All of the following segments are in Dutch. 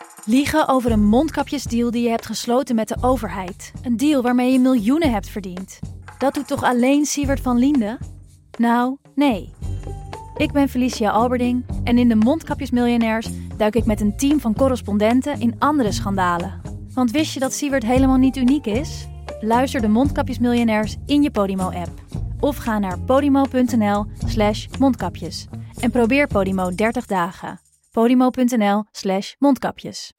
Liegen over een mondkapjesdeal die je hebt gesloten met de overheid. Een deal waarmee je miljoenen hebt verdiend. Dat doet toch alleen Siewert van Liende? Nou, nee. Ik ben Felicia Alberding en in de Mondkapjesmiljonairs duik ik met een team van correspondenten in andere schandalen. Want wist je dat Siewert helemaal niet uniek is? Luister de Mondkapjesmiljonairs in je Podimo-app. Of ga naar podimo.nl/mondkapjes. En probeer Podimo 30 dagen. podimo.nl/mondkapjes.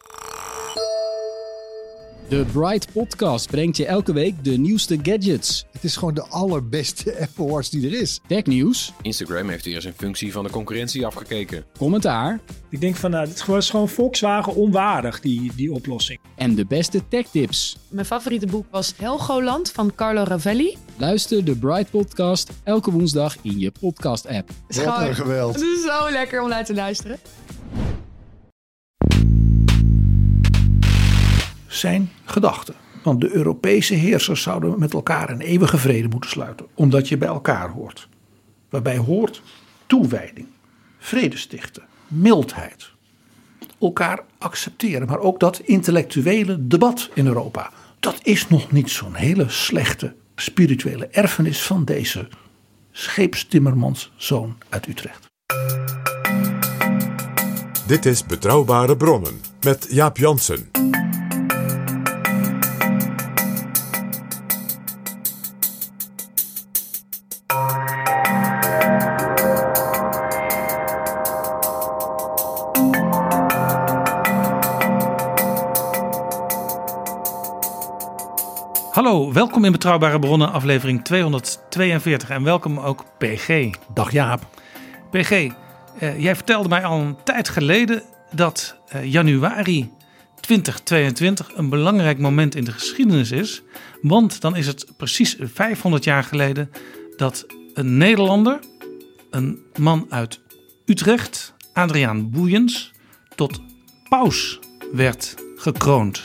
De Bright Podcast brengt je elke week de nieuwste gadgets. Het is gewoon de allerbeste Apple Watch die er is. Technieuws. Instagram heeft hier eens een functie van de concurrentie afgekeken. Commentaar. Ik denk van, dit was gewoon Volkswagen onwaardig, die oplossing. En de beste techtips. Mijn favoriete boek was Helgoland van Carlo Ravelli. Luister de Bright Podcast elke woensdag in je podcast-app. Wat een geweld. Het is zo lekker om naar te luisteren. Zijn gedachten. Want de Europese heersers zouden met elkaar een eeuwige vrede moeten sluiten. Omdat je bij elkaar hoort. Waarbij hoort toewijding, vrede stichten, mildheid. Elkaar accepteren. Maar ook dat intellectuele debat in Europa. Dat is nog niet zo'n hele slechte spirituele erfenis van deze scheepstimmermanszoon uit Utrecht. Dit is Betrouwbare Bronnen met Jaap Jansen. Hallo, welkom in Betrouwbare Bronnen, aflevering 242 en welkom ook PG. Dag Jaap. PG, jij vertelde mij al een tijd geleden dat januari 2022 een belangrijk moment in de geschiedenis is. Want dan is het precies 500 jaar geleden dat een Nederlander, een man uit Utrecht, Adriaan Boeiens, tot paus werd gekroond.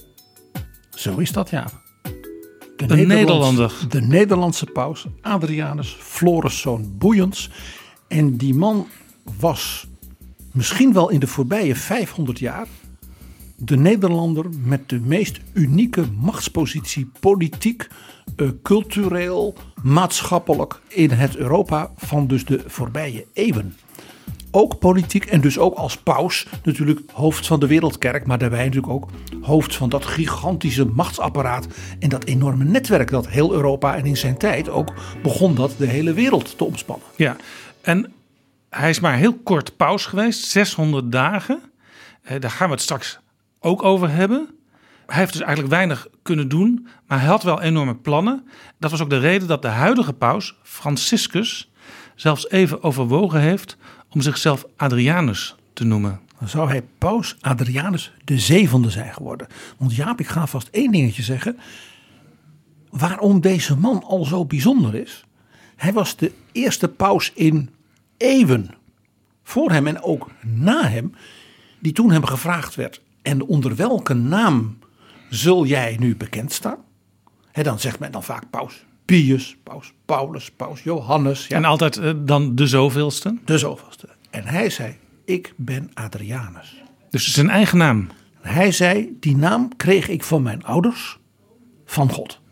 Zo is dat, Jaap. Een Nederlander. De Nederlandse paus, Adrianus Floriszoon Boeiens. En die man was misschien wel in de voorbije 500 jaar de Nederlander met de meest unieke machtspositie, politiek, cultureel, maatschappelijk in het Europa van dus de voorbije eeuwen. Ook politiek en dus ook als paus natuurlijk hoofd van de wereldkerk. Maar daarbij natuurlijk ook hoofd van dat gigantische machtsapparaat. En dat enorme netwerk dat heel Europa en in zijn tijd ook begon dat de hele wereld te omspannen. Ja, en hij is maar heel kort paus geweest, 600 dagen. Daar gaan we het straks ook over hebben. Hij heeft dus eigenlijk weinig kunnen doen, maar hij had wel enorme plannen. Dat was ook de reden dat de huidige paus, Franciscus, zelfs even overwogen heeft om zichzelf Adrianus te noemen. Dan zou hij paus Adrianus de 7e zijn geworden. Want Jaap, ik ga vast één dingetje zeggen. Waarom deze man al zo bijzonder is. Hij was de eerste paus in eeuwen. Voor hem en ook na hem. Die toen hem gevraagd werd. En onder welke naam zul jij nu bekend staan? Dan zegt men dan vaak paus Pius, paus Paulus, paus Johannes. Ja. En altijd dan de zoveelste? De zoveelste. En hij zei, ik ben Adrianus. Dus zijn eigen naam? Hij zei, die naam kreeg ik van mijn ouders, van God.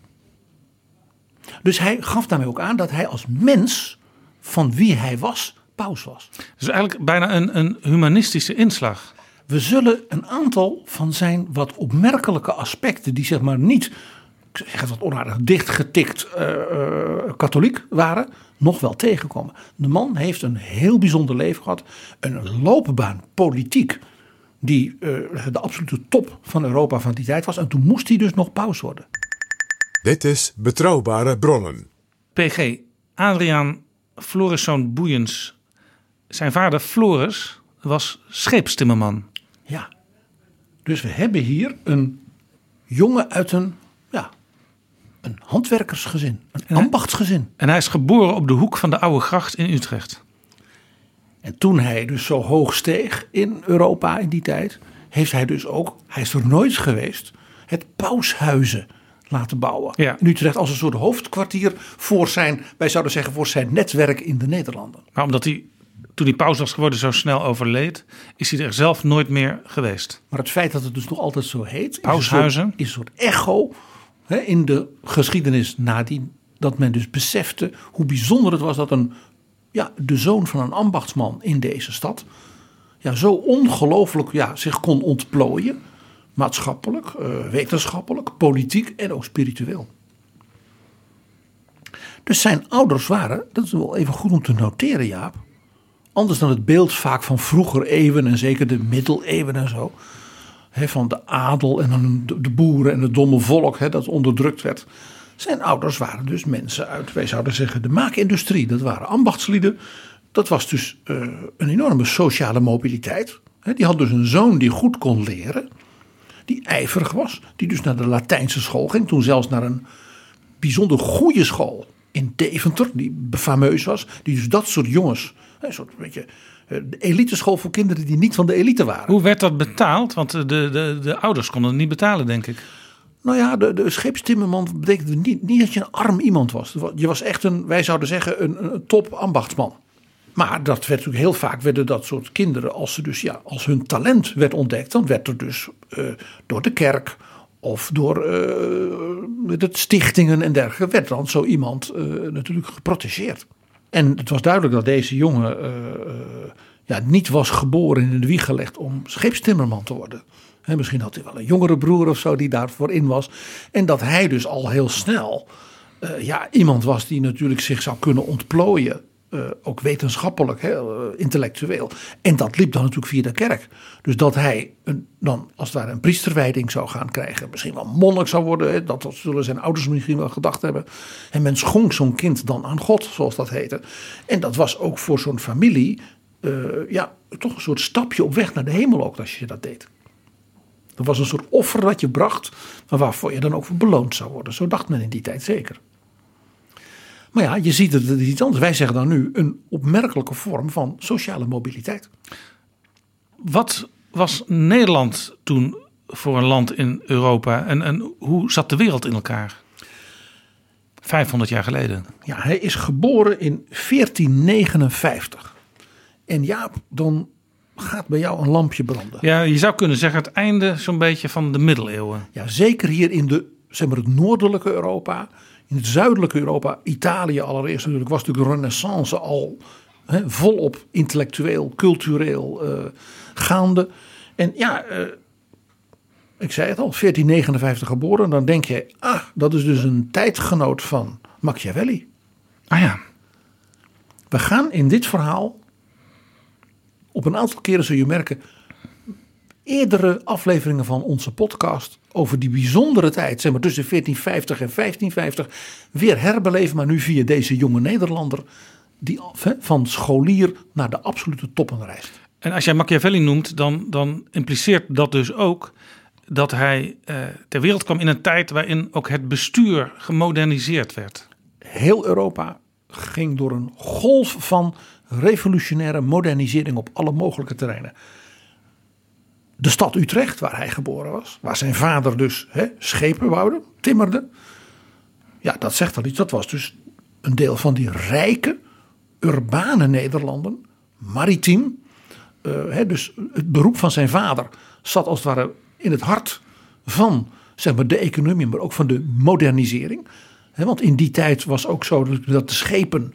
Dus hij gaf daarmee ook aan dat hij als mens, van wie hij was, paus was. Dus eigenlijk bijna een humanistische inslag. We zullen een aantal van zijn wat opmerkelijke aspecten, die zeg maar niet, ik zeg het wat onaardig, dichtgetikt katholiek waren, nog wel tegenkomen. De man heeft een heel bijzonder leven gehad. Een loopbaan politiek die de absolute top van Europa van die tijd was. En toen moest hij dus nog paus worden. Dit is Betrouwbare Bronnen. PG, Adriaan Floriszoon Boeiens. Zijn vader Floris was scheepstimmerman. Ja, dus we hebben hier een jongen uit een handwerkersgezin, een ambachtsgezin. En hij is geboren op de hoek van de Oude Gracht in Utrecht. En toen hij dus zo hoog steeg in Europa in die tijd, heeft hij dus ook, hij is er nooit geweest, het paushuizen laten bouwen. Ja. In Utrecht als een soort hoofdkwartier voor zijn, wij zouden zeggen voor zijn netwerk in de Nederlanden. Maar omdat hij toen hij paus was geworden zo snel overleed, is hij er zelf nooit meer geweest. Maar het feit dat het dus nog altijd zo heet, Paushuizen, is een soort echo in de geschiedenis nadien, dat men dus besefte hoe bijzonder het was dat de zoon van een ambachtsman in deze stad zo ongelooflijk zich kon ontplooien, maatschappelijk, wetenschappelijk, politiek en ook spiritueel. Dus zijn ouders waren, dat is wel even goed om te noteren, Jaap, anders dan het beeld vaak van vroeger eeuwen en zeker de middeleeuwen en zo, van de adel en dan de boeren en het domme volk dat onderdrukt werd. Zijn ouders waren dus mensen uit, wij zouden zeggen, de maakindustrie. Dat waren ambachtslieden. Dat was dus een enorme sociale mobiliteit. Die had dus een zoon die goed kon leren, die ijverig was, die dus naar de Latijnse school ging, toen zelfs naar een bijzonder goede school in Deventer, die fameus was, die dus dat soort jongens, een soort beetje de eliteschool voor kinderen die niet van de elite waren. Hoe werd dat betaald? Want de ouders konden het niet betalen, denk ik. Nou ja, de scheepstimmerman betekende niet dat je een arm iemand was. Je was echt wij zouden zeggen, een top ambachtsman. Maar dat werd natuurlijk heel vaak, werden dat soort kinderen, als hun talent werd ontdekt, dan werd er dus door de kerk of door de stichtingen en dergelijke, werd dan zo iemand natuurlijk geprotegeerd. En het was duidelijk dat deze jongen niet was geboren en in de wieg gelegd om scheepstimmerman te worden. Misschien had hij wel een jongere broer of zo die daarvoor in was. En dat hij dus al heel snel iemand was die natuurlijk zich zou kunnen ontplooien. Ook wetenschappelijk, intellectueel. En dat liep dan natuurlijk via de kerk. Dus dat hij dan als het ware een priesterwijding zou gaan krijgen. Misschien wel monnik zou worden. Dat zullen zijn ouders misschien wel gedacht hebben. En men schonk zo'n kind dan aan God, zoals dat heette. En dat was ook voor zo'n familie toch een soort stapje op weg naar de hemel ook als je dat deed. Dat was een soort offer dat je bracht, maar waarvoor je dan ook voor beloond zou worden. Zo dacht men in die tijd zeker. Maar ja, je ziet het is iets anders. Wij zeggen dan nu een opmerkelijke vorm van sociale mobiliteit. Wat was Nederland toen voor een land in Europa en hoe zat de wereld in elkaar? 500 jaar geleden. Ja, hij is geboren in 1459. En Jaap, dan gaat bij jou een lampje branden. Ja, je zou kunnen zeggen het einde zo'n beetje van de middeleeuwen. Ja, zeker hier in het noordelijke Europa. In het zuidelijke Europa, Italië allereerst natuurlijk, was natuurlijk de Renaissance al volop intellectueel, cultureel gaande. En ik zei het al, 1459 geboren. Dan denk je, dat is dus een tijdgenoot van Machiavelli. Ah ja. We gaan in dit verhaal, op een aantal keren zul je merken, eerdere afleveringen van onze podcast over die bijzondere tijd, zeg maar tussen 1450 en 1550, weer herbeleven, maar nu via deze jonge Nederlander die van scholier naar de absolute toppen reist. En als jij Machiavelli noemt, dan impliceert dat dus ook dat hij ter wereld kwam in een tijd waarin ook het bestuur gemoderniseerd werd. Heel Europa ging door een golf van revolutionaire modernisering op alle mogelijke terreinen. De stad Utrecht, waar hij geboren was, waar zijn vader dus schepen bouwde, timmerde. Ja, dat zegt al iets. Dat was dus een deel van die rijke, urbane Nederlanden, maritiem. Dus het beroep van zijn vader zat als het ware in het hart van zeg maar, de economie, maar ook van de modernisering. Want in die tijd was ook zo dat de schepen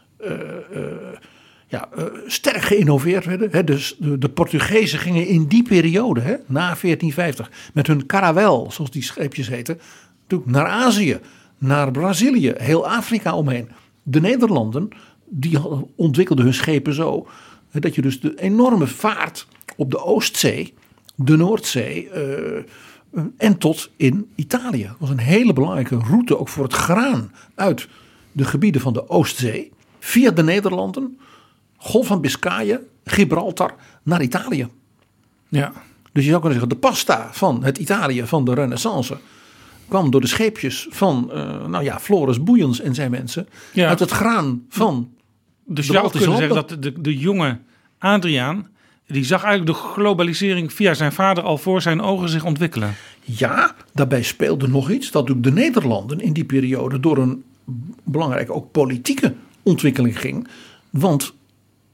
sterk geïnnoveerd werden. Dus de Portugezen gingen in die periode, na 1450, met hun caravel, zoals die scheepjes heten, naar Azië, naar Brazilië, heel Afrika omheen. De Nederlanden, die ontwikkelden hun schepen zo, dat je dus de enorme vaart op de Oostzee, de Noordzee en tot in Italië. Dat was een hele belangrijke route ook voor het graan uit de gebieden van de Oostzee, via de Nederlanden, Golf van Biscayen, Gibraltar, naar Italië. Ja. Dus je zou kunnen zeggen, de pasta van het Italië van de Renaissance kwam door de scheepjes van Floris Boeiens en zijn mensen uit het graan van dus de je zou Baltische kunnen landen. zeggen dat de jonge Adriaan, die zag eigenlijk de globalisering via zijn vader al voor zijn ogen zich ontwikkelen. Ja, daarbij speelde nog iets, dat ook de Nederlanden in die periode door een belangrijke ook politieke ontwikkeling ging. Want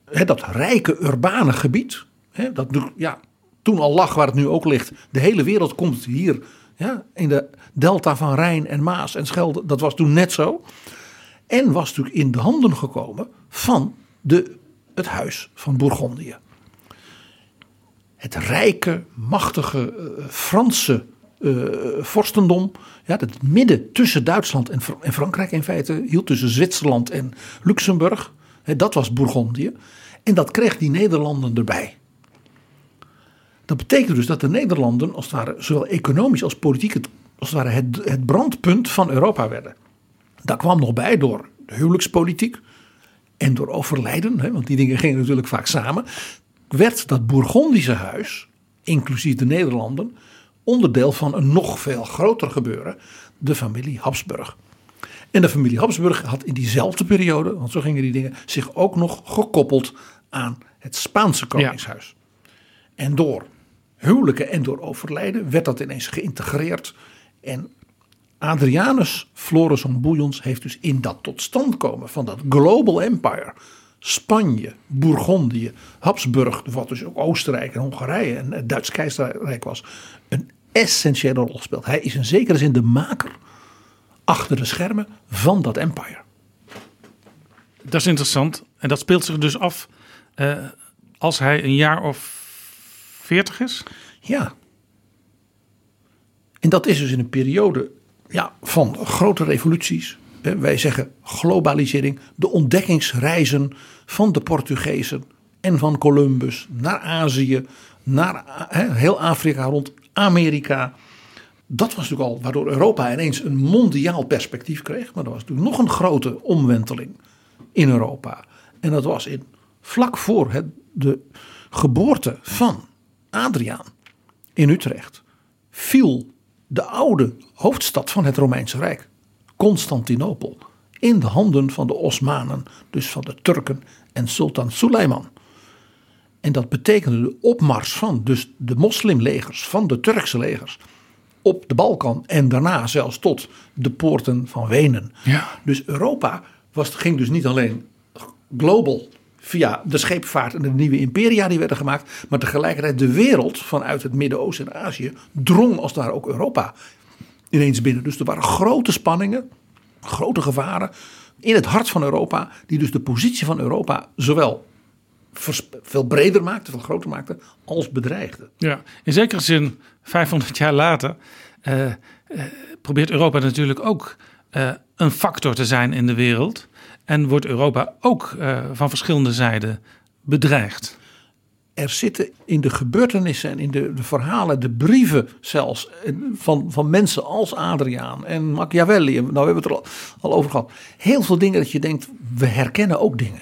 dat rijke urbane gebied. Dat toen al lag waar het nu ook ligt. De hele wereld komt hier in de delta van Rijn en Maas en Schelde. Dat was toen net zo. En was natuurlijk in de handen gekomen van het huis van Bourgondië. Het rijke, machtige Franse vorstendom. Ja, het midden tussen Duitsland en Frankrijk in feite hield, tussen Zwitserland en Luxemburg. Dat was Bourgondië. En dat kreeg die Nederlanden erbij. Dat betekende dus dat de Nederlanden als het ware zowel economisch als politiek als het ware het brandpunt van Europa werden. Daar kwam nog bij door de huwelijkspolitiek en door overlijden, want die dingen gingen natuurlijk vaak samen. Werd dat Bourgondische huis, inclusief de Nederlanden, onderdeel van een nog veel groter gebeuren, de familie Habsburg. En de familie Habsburg had in diezelfde periode, want zo gingen die dingen, zich ook nog gekoppeld aan het Spaanse koningshuis. Ja. En door huwelijken en door overlijden werd dat ineens geïntegreerd. En Adrianus Florisson Bouillons heeft dus in dat tot stand komen van dat Global Empire, Spanje, Bourgondië, Habsburg, wat dus ook Oostenrijk en Hongarije en het Duits keizerrijk was, een essentiële rol gespeeld. Hij is in zekere zin de maker achter de schermen van dat empire. Dat is interessant. En dat speelt zich dus af als hij een jaar of 40 is? Ja. En dat is dus in een periode van grote revoluties. Wij zeggen globalisering, de ontdekkingsreizen van de Portugezen en van Columbus naar Azië, naar heel Afrika rond Amerika. Dat was natuurlijk al waardoor Europa ineens een mondiaal perspectief kreeg. Maar er was natuurlijk nog een grote omwenteling in Europa. En dat was vlak voor de geboorte van Adriaan in Utrecht viel de oude hoofdstad van het Romeinse Rijk, Constantinopel, in de handen van de Osmanen, dus van de Turken en sultan Suleiman. En dat betekende de opmars van dus de moslimlegers, van de Turkse legers, op de Balkan en daarna zelfs tot de poorten van Wenen. Ja. Dus Europa ging dus niet alleen global via de scheepvaart en de nieuwe imperia die werden gemaakt, maar tegelijkertijd de wereld vanuit het Midden-Oosten en Azië drong als daar ook Europa ineens binnen. Dus er waren grote spanningen, grote gevaren in het hart van Europa, die dus de positie van Europa zowel veel breder maakte, veel groter maakte, als bedreigde. Ja, in zekere zin 500 jaar later probeert Europa natuurlijk ook een factor te zijn in de wereld. En wordt Europa ook van verschillende zijden bedreigd. Er zitten in de gebeurtenissen en in de verhalen, de brieven zelfs van mensen als Adriaan en Machiavelli. En nou, we hebben het er al over gehad. Heel veel dingen dat je denkt, we herkennen ook dingen.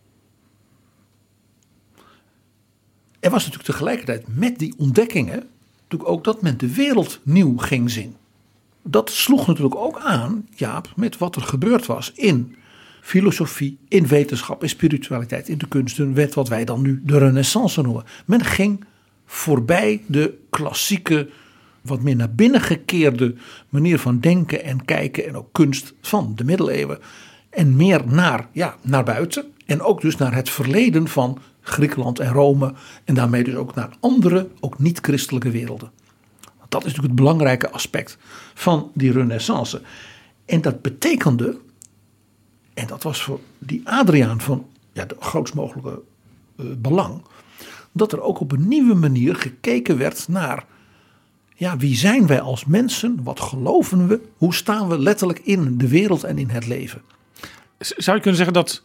Er was natuurlijk tegelijkertijd met die ontdekkingen natuurlijk ook dat men de wereld nieuw ging zien. Dat sloeg natuurlijk ook aan, Jaap, met wat er gebeurd was in filosofie, in wetenschap, in spiritualiteit, in de kunsten, werd wat wij dan nu de Renaissance noemen. Men ging voorbij de klassieke, wat meer naar binnen gekeerde manier van denken en kijken en ook kunst van de middeleeuwen. En meer naar buiten en ook dus naar het verleden van Griekenland en Rome en daarmee dus ook naar andere, ook niet-christelijke werelden. Dat is natuurlijk het belangrijke aspect van die Renaissance. En dat betekende, en dat was voor die Adriaan van de grootst mogelijke belang, dat er ook op een nieuwe manier gekeken werd naar, wie zijn wij als mensen, wat geloven we, hoe staan we letterlijk in de wereld en in het leven. Zou je kunnen zeggen dat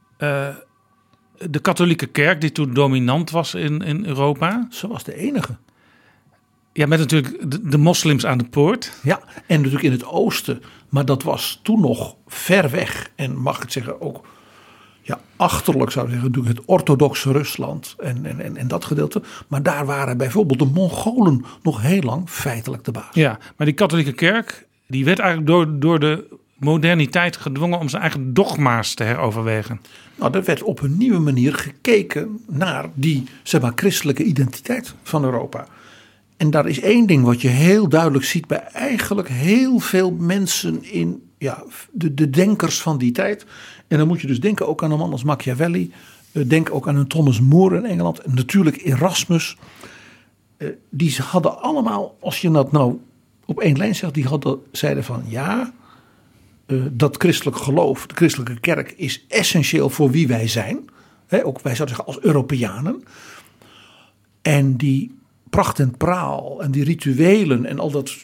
de katholieke kerk, die toen dominant was in Europa, ze was de enige. Ja, met natuurlijk de moslims aan de poort. Ja, en natuurlijk in het oosten. Maar dat was toen nog ver weg. En mag ik het zeggen ook achterlijk zou ik zeggen. Natuurlijk het orthodoxe Rusland en dat gedeelte. Maar daar waren bijvoorbeeld de Mongolen nog heel lang feitelijk de baas. Ja, maar die katholieke kerk die werd eigenlijk door de moderniteit gedwongen om zijn eigen dogma's te heroverwegen. Nou, er werd op een nieuwe manier gekeken naar die christelijke identiteit van Europa. En daar is één ding wat je heel duidelijk ziet bij eigenlijk heel veel mensen in de denkers van die tijd. En dan moet je dus denken ook aan een man als Machiavelli, Denk ook aan een Thomas More in Engeland. En natuurlijk Erasmus. Die hadden allemaal, als je dat nou op één lijn zegt, zeiden van ja, dat christelijk geloof, de christelijke kerk is essentieel voor wie wij zijn. Ook wij zouden zeggen als Europeanen. En die pracht en praal en die rituelen en al dat,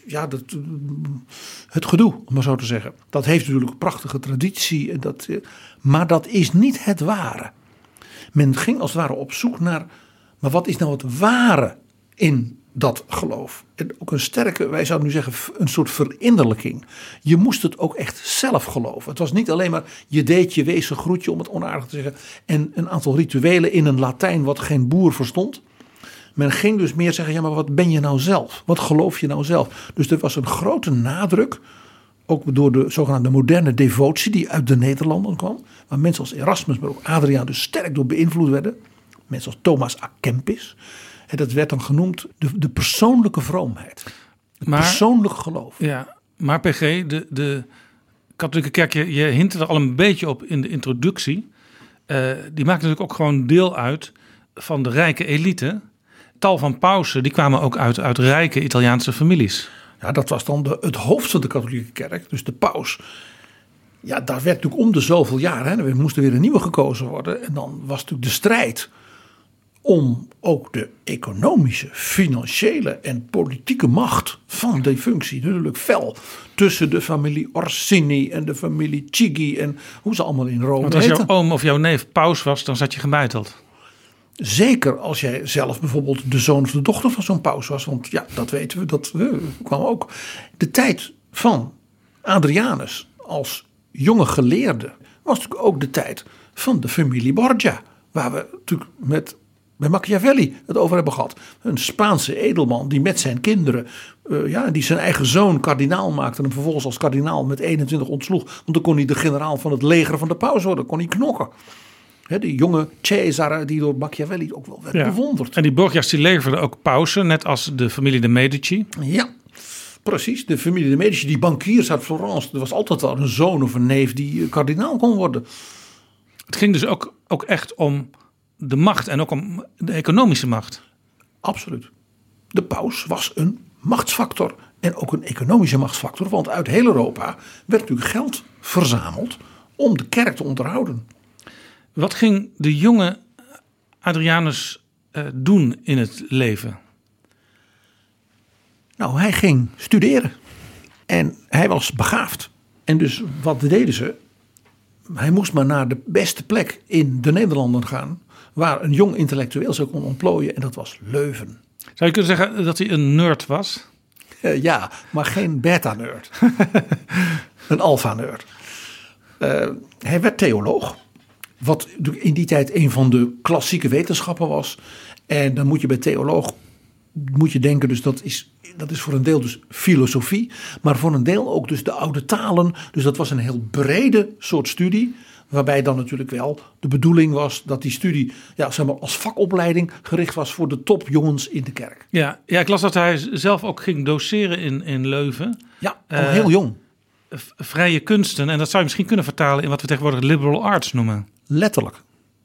het gedoe, om maar zo te zeggen. Dat heeft natuurlijk een prachtige traditie. Maar dat is niet het ware. Men ging als het ware op zoek naar, maar wat is nou het ware in dat geloof? En ook een sterke, wij zouden nu zeggen, een soort verinnerlijking. Je moest het ook echt zelf geloven. Het was niet alleen maar je deed je wees een groetje, om het onaardig te zeggen, en een aantal rituelen in een Latijn wat geen boer verstond. Men ging dus meer zeggen, ja, maar wat ben je nou zelf? Wat geloof je nou zelf? Dus er was een grote nadruk, ook door de zogenaamde moderne devotie die uit de Nederlanden kwam. Waar mensen als Erasmus, maar ook Adriaan dus sterk door beïnvloed werden. Mensen als Thomas à Kempis. En dat werd dan genoemd de persoonlijke vroomheid. Persoonlijk geloof. Ja, maar PG, de katholieke kerk, je hint er al een beetje op in de introductie. Die maakt natuurlijk ook gewoon deel uit van de rijke elite. Tal van pausen, die kwamen ook uit rijke Italiaanse families. Ja, dat was dan het hoofd van de katholieke kerk, dus de paus. Ja, daar werd natuurlijk om de zoveel jaar, er moest er weer een nieuwe gekozen worden. En dan was natuurlijk de strijd om ook de economische, financiële en politieke macht van die functie natuurlijk fel tussen de familie Orsini en de familie Chigi en hoe ze allemaal in Rome Want als heten. jouw oom of jouw neef paus was, dan zat je gebeiteld. Zeker als jij zelf bijvoorbeeld de zoon of de dochter van zo'n paus was. Want ja, dat weten we, dat kwam ook. De tijd van Adrianus als jonge geleerde was natuurlijk ook de tijd van de familie Borgia. Waar we natuurlijk bij Machiavelli het over hebben gehad. Een Spaanse edelman die met zijn kinderen, die zijn eigen zoon kardinaal maakte. En hem vervolgens als kardinaal met 21 ontsloeg. Want dan kon hij de generaal van het leger van de paus worden. Dan kon hij knokken. Die jonge Cesare die door Machiavelli ook wel werd bewonderd. En die Borgia's die leverden ook pausen, net als de familie de Medici. Ja, precies. De familie de Medici, die bankiers uit Florence. Er was altijd wel een zoon of een neef die kardinaal kon worden. Het ging dus ook echt om de macht en ook om de economische macht. Absoluut. De paus was een machtsfactor en ook een economische machtsfactor. Want uit heel Europa werd natuurlijk geld verzameld om de kerk te onderhouden. Wat ging de jonge Adrianus doen in het leven? Nou, hij ging studeren. En hij was begaafd. En dus wat deden ze? Hij moest maar naar de beste plek in de Nederlanden gaan, waar een jong intellectueel zou kon ontplooien. En dat was Leuven. Zou je kunnen zeggen dat hij een nerd was? Ja, maar geen beta-nerd. Een alfa-nerd. Hij werd theoloog. Wat in die tijd een van de klassieke wetenschappen was. En dan moet je bij theoloog denken, dus dat is voor een deel dus filosofie. Maar voor een deel ook dus de oude talen. Dus dat was een heel brede soort studie. Waarbij dan natuurlijk wel de bedoeling was dat die studie als vakopleiding gericht was voor de topjongens in de kerk. Ja, ik las dat hij zelf ook ging doseren in Leuven. Ja, al heel jong. Vrije kunsten. En dat zou je misschien kunnen vertalen in wat we tegenwoordig liberal arts noemen. Letterlijk.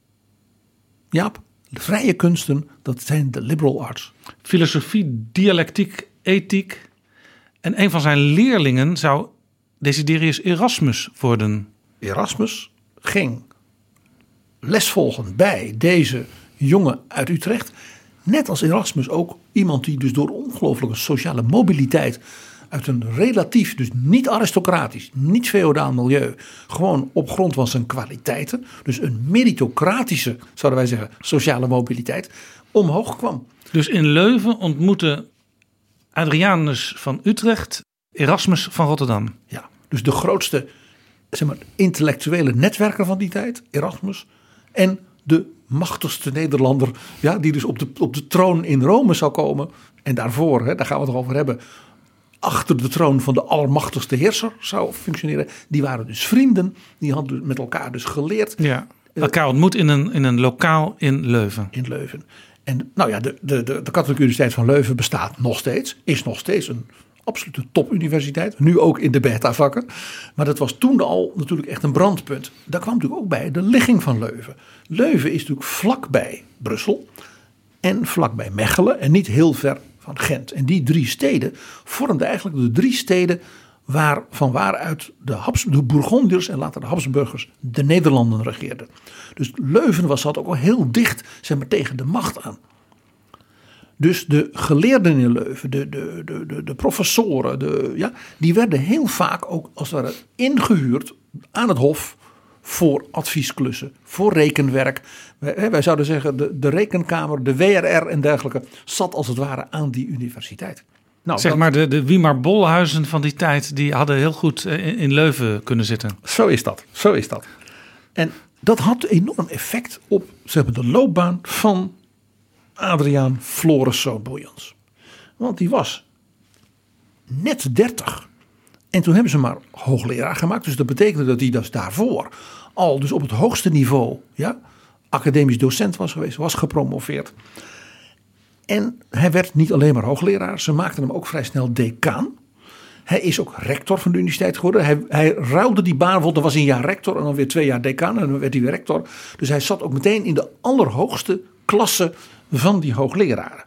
Jaap, de vrije kunsten, dat zijn de liberal arts. Filosofie, dialectiek, ethiek. En een van zijn leerlingen zou Desiderius Erasmus worden. Erasmus ging les volgen bij deze jongen uit Utrecht. Net als Erasmus ook iemand die dus door ongelooflijke sociale mobiliteit uit een relatief, dus niet aristocratisch, niet feodaal milieu, gewoon op grond van zijn kwaliteiten, dus een meritocratische, zouden wij zeggen, sociale mobiliteit, omhoog kwam. Dus in Leuven ontmoette Adrianus van Utrecht Erasmus van Rotterdam. Ja, dus de grootste, intellectuele netwerker van die tijd, Erasmus, en de machtigste Nederlander, die dus op de troon in Rome zou komen. En daarvoor, daar gaan we het over hebben, achter de troon van de allermachtigste heerser zou functioneren. Die waren dus vrienden, die hadden met elkaar dus geleerd. Ja, elkaar ontmoet in een lokaal in Leuven. In Leuven. En de Katholieke Universiteit van Leuven bestaat nog steeds, is nog steeds een absolute topuniversiteit. Nu ook in de beta-vakken. Maar dat was toen al natuurlijk echt een brandpunt. Daar kwam natuurlijk ook bij de ligging van Leuven. Leuven is natuurlijk vlakbij Brussel en vlakbij Mechelen en niet heel ver van Gent. En die 3 steden vormden eigenlijk de 3 steden van waaruit de Bourgondiërs en later de Habsburgers de Nederlanden regeerden. Dus Leuven zat ook al heel dicht, zeg maar, tegen de macht aan. Dus de geleerden in Leuven, de professoren, die werden heel vaak ook als het ware ingehuurd aan het hof voor adviesklussen, voor rekenwerk. Wij zouden zeggen de rekenkamer, de WRR en dergelijke zat als het ware aan die universiteit. Nou, zeg maar de Wiemar Bolhuizen van die tijd, die hadden heel goed in Leuven kunnen zitten. Zo is dat. En dat had enorm effect op, zeg maar, de loopbaan van Adriaan Floriszoon Boeiens. Want die was net 30. En toen hebben ze maar hoogleraar gemaakt. Dus dat betekende dat hij dus daarvoor al dus op het hoogste niveau, academisch docent was geweest, was gepromoveerd. En hij werd niet alleen maar hoogleraar, ze maakten hem ook vrij snel decaan. Hij is ook rector van de universiteit geworden. Hij ruilde die baan, bijvoorbeeld, er was een jaar rector en dan weer 2 jaar decaan en dan werd hij weer rector. Dus hij zat ook meteen in de allerhoogste klasse van die hoogleraren.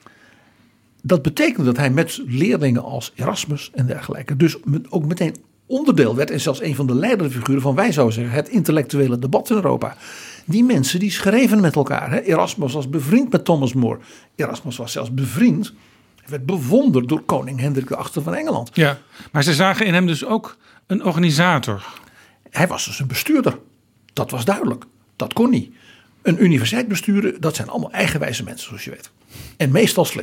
Dat betekende dat hij met leerlingen als Erasmus en dergelijke dus ook meteen onderdeel werd en zelfs een van de leidende figuren van, wij zouden zeggen, het intellectuele debat in Europa. Die mensen die schreven met elkaar. Erasmus was bevriend met Thomas More. Erasmus was zelfs bevriend. Hij werd bewonderd door koning Hendrik VIII van Engeland. Ja, maar ze zagen in hem dus ook een organisator. Hij was dus een bestuurder. Dat was duidelijk. Dat kon niet. Een universiteit besturen, dat zijn allemaal eigenwijze mensen, zoals je weet. En meestal slim.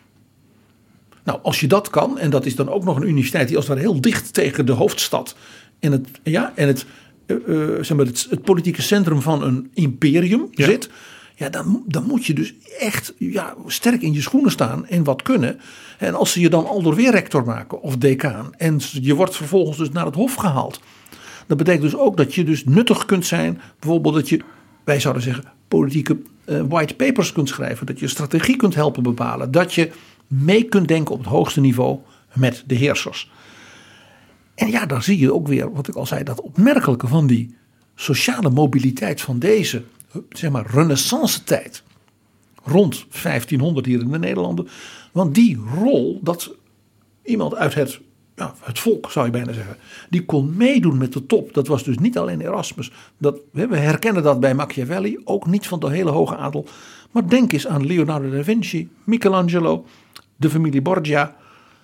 Nou, als je dat kan, en dat is dan ook nog een universiteit die als het ware heel dicht tegen de hoofdstad en het politieke centrum van een imperium zit. Ja, dan moet je dus echt sterk in je schoenen staan en wat kunnen. En als ze je dan aldoor weer rector maken of decaan en je wordt vervolgens dus naar het hof gehaald. Dat betekent dus ook dat je dus nuttig kunt zijn. Bijvoorbeeld dat je, wij zouden zeggen, politieke white papers kunt schrijven. Dat je strategie kunt helpen bepalen. Dat je mee kunt denken op het hoogste niveau met de heersers. En ja, daar zie je ook weer, wat ik al zei, dat opmerkelijke van die sociale mobiliteit van deze, zeg maar, renaissance tijd. Rond 1500 hier in de Nederlanden. Want die rol, dat iemand uit het volk, zou je bijna zeggen, die kon meedoen met de top. Dat was dus niet alleen Erasmus. We herkennen dat bij Machiavelli, ook niet van de hele hoge adel. Maar denk eens aan Leonardo da Vinci, Michelangelo, de familie Borgia.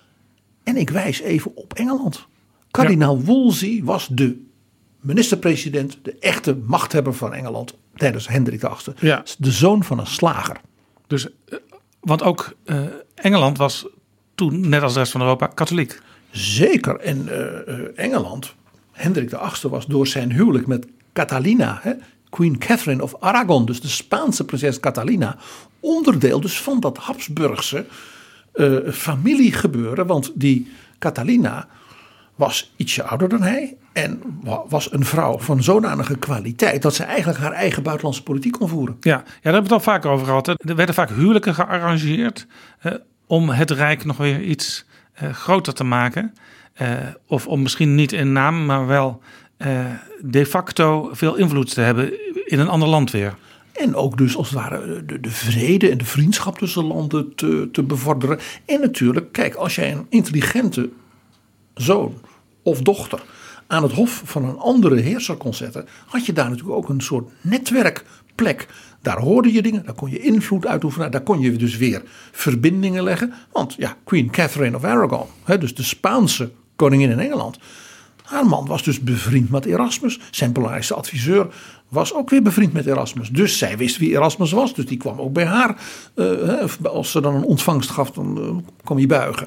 En ik wijs even op Engeland. Kardinaal Wolsey was de minister-president, de echte machthebber van Engeland tijdens Hendrik VIII. Ja. De zoon van een slager. Dus, want ook Engeland was toen, net als de rest van Europa, katholiek. Zeker. En Engeland, Hendrik VIII was door zijn huwelijk met Catalina, Queen Catherine of Aragon, dus de Spaanse prinses Catalina, onderdeel dus van dat Habsburgse familiegebeuren. Want die Catalina was ietsje ouder dan hij en was een vrouw van zodanige kwaliteit dat ze eigenlijk haar eigen buitenlandse politiek kon voeren. Ja, daar hebben we het al vaker over gehad. Er werden vaak huwelijken gearrangeerd om het Rijk nog weer iets groter te maken. Of om misschien niet in naam, maar wel de facto veel invloed te hebben in een ander land weer. En ook dus als het ware de vrede en de vriendschap tussen landen te bevorderen. En natuurlijk, kijk, als jij een intelligente zoon of dochter aan het hof van een andere heerser kon zetten, had je daar natuurlijk ook een soort netwerkplek. Daar hoorde je dingen, daar kon je invloed uitoefenen, daar kon je dus weer verbindingen leggen. Want ja, Queen Catherine of Aragon, dus de Spaanse koningin in Engeland, haar man was dus bevriend met Erasmus. Zijn belangrijkste adviseur was ook weer bevriend met Erasmus. Dus zij wist wie Erasmus was. Dus die kwam ook bij haar. Als ze dan een ontvangst gaf, dan kwam je buigen.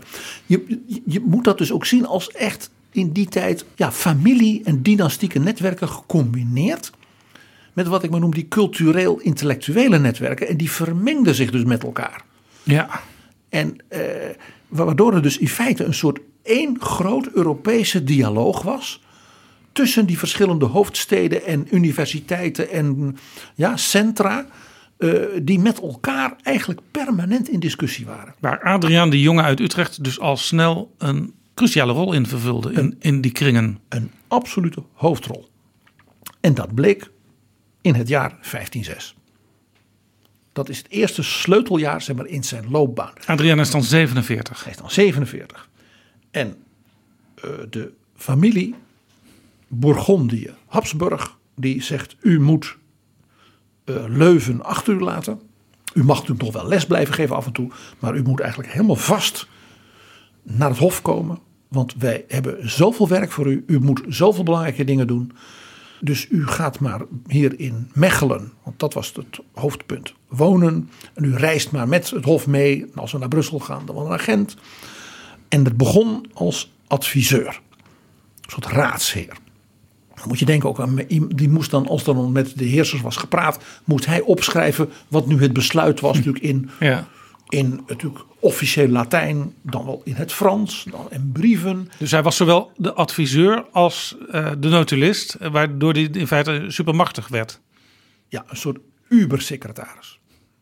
Je moet dat dus ook zien als echt in die tijd familie- en dynastieke netwerken gecombineerd met wat ik maar noem die cultureel-intellectuele netwerken. En die vermengden zich dus met elkaar. Ja. En waardoor er dus in feite een soort één groot Europese dialoog was tussen die verschillende hoofdsteden en universiteiten en centra die met elkaar eigenlijk permanent in discussie waren. Waar Adriaan de Jonge uit Utrecht dus al snel een cruciale rol in vervulde in die kringen. Een absolute hoofdrol. En dat bleek in het jaar 1506. Dat is het eerste sleuteljaar zeg maar, in zijn loopbaan. Adriaan is dan 47. Hij is dan 47. En de familie Bourgondië, Habsburg, die zegt u moet Leuven achter u laten. U mag natuurlijk nog wel les blijven geven af en toe. Maar u moet eigenlijk helemaal vast naar het hof komen. Want wij hebben zoveel werk voor u. U moet zoveel belangrijke dingen doen. Dus u gaat maar hier in Mechelen, want dat was het hoofdpunt, wonen. En u reist maar met het hof mee. En als we naar Brussel gaan, dan wel een agent. En het begon als adviseur. Een soort raadsheer. Dan moet je denken ook aan, die moest dan, als er dan met de heersers was gepraat, moest hij opschrijven wat nu het besluit was. Natuurlijk in natuurlijk officieel Latijn, dan wel in het Frans, dan in brieven. Dus hij was zowel de adviseur als de notulist, waardoor hij in feite supermachtig werd. Ja, een soort ubersecretaris.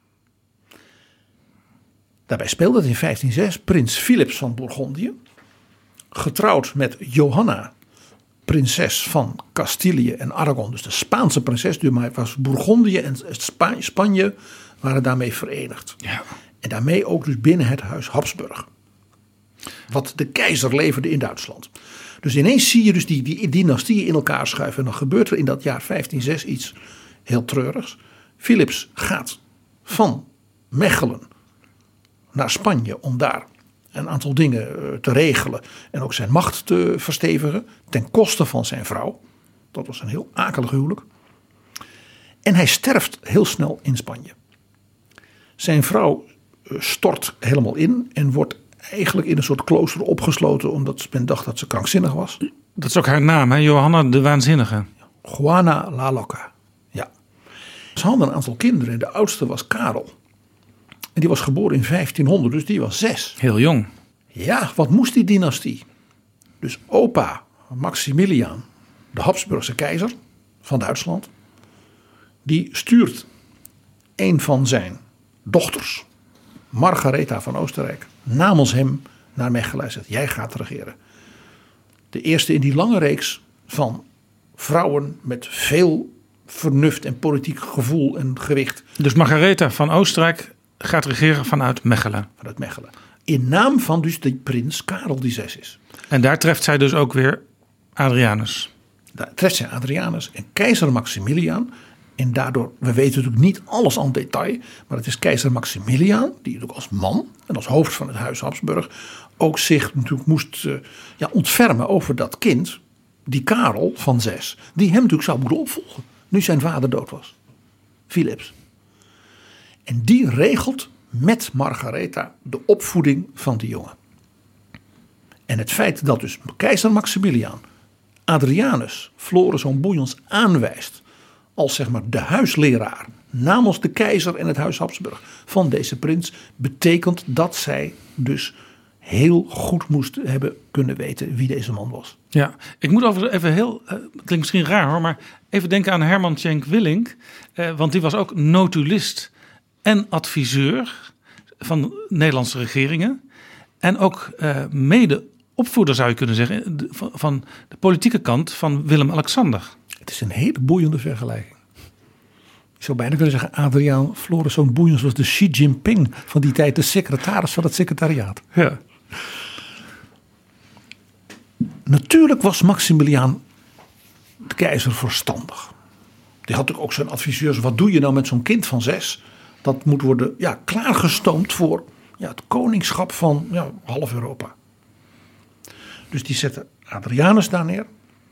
Daarbij speelde het in 1506 prins Philips van Bourgondië, getrouwd met Johanna, prinses van Castilië en Aragon, dus de Spaanse prinses, dus was Bourgondië en Spanje waren daarmee verenigd. Ja. En daarmee ook dus binnen het huis Habsburg. Wat de keizer leverde in Duitsland. Dus ineens zie je dus die dynastieën in elkaar schuiven. En dan gebeurt er in dat jaar 1506 iets heel treurigs. Philips gaat van Mechelen naar Spanje om daar een aantal dingen te regelen. En ook zijn macht te verstevigen. Ten koste van zijn vrouw. Dat was een heel akelig huwelijk. En hij sterft heel snel in Spanje. Zijn vrouw stort helemaal in en wordt eigenlijk in een soort klooster opgesloten omdat men dacht dat ze krankzinnig was. Dat is ook haar naam, hè? Johanna de Waanzinnige. Juana la Loca. Ja. Ze hadden een aantal kinderen en de oudste was Karel. En die was geboren in 1500, dus die was 6. Heel jong. Ja, wat moest die dynastie? Dus opa Maximiliaan, de Habsburgse keizer van Duitsland, die stuurt een van zijn dochters, Margaretha van Oostenrijk, namens hem naar Mechelen. Hij zegt, jij gaat regeren. De eerste in die lange reeks van vrouwen met veel vernuft en politiek gevoel en gewicht. Dus Margaretha van Oostenrijk gaat regeren vanuit Mechelen. Vanuit Mechelen. In naam van dus de prins Karel die 6 is. En daar treft zij dus ook weer Adrianus. Daar treft zij Adrianus en keizer Maximiliaan. En daardoor, we weten natuurlijk niet alles aan detail. Maar het is keizer Maximiliaan, die natuurlijk als man en als hoofd van het huis Habsburg ook zich natuurlijk moest ontfermen over dat kind, die Karel van 6, die hem natuurlijk zou moeten opvolgen. Nu zijn vader dood was. Philips. En die regelt met Margaretha de opvoeding van die jongen. En het feit dat dus keizer Maximiliaan Adrianus Floris van Bouillons aanwijst als zeg maar de huisleraar namens de keizer en het huis Habsburg van deze prins, betekent dat zij dus heel goed moest hebben kunnen weten wie deze man was. Ja, ik moet over even heel, klinkt misschien raar hoor, maar even denken aan Herman Tjenk Willink, want die was ook notulist en adviseur van Nederlandse regeringen en ook mede opvoeder zou je kunnen zeggen van de politieke kant van Willem-Alexander. Het is een hele boeiende vergelijking. Ik zou bijna kunnen zeggen, Adriaan Floris van Bouillons was de Xi Jinping van die tijd, de secretaris van het secretariaat. Ja. Natuurlijk was Maximiliaan de keizer verstandig. Die had natuurlijk ook zijn adviseurs. Wat doe je nou met zo'n kind van 6? Dat moet worden klaargestoomd voor het koningschap van half Europa. Dus die zette Adrianus daar neer.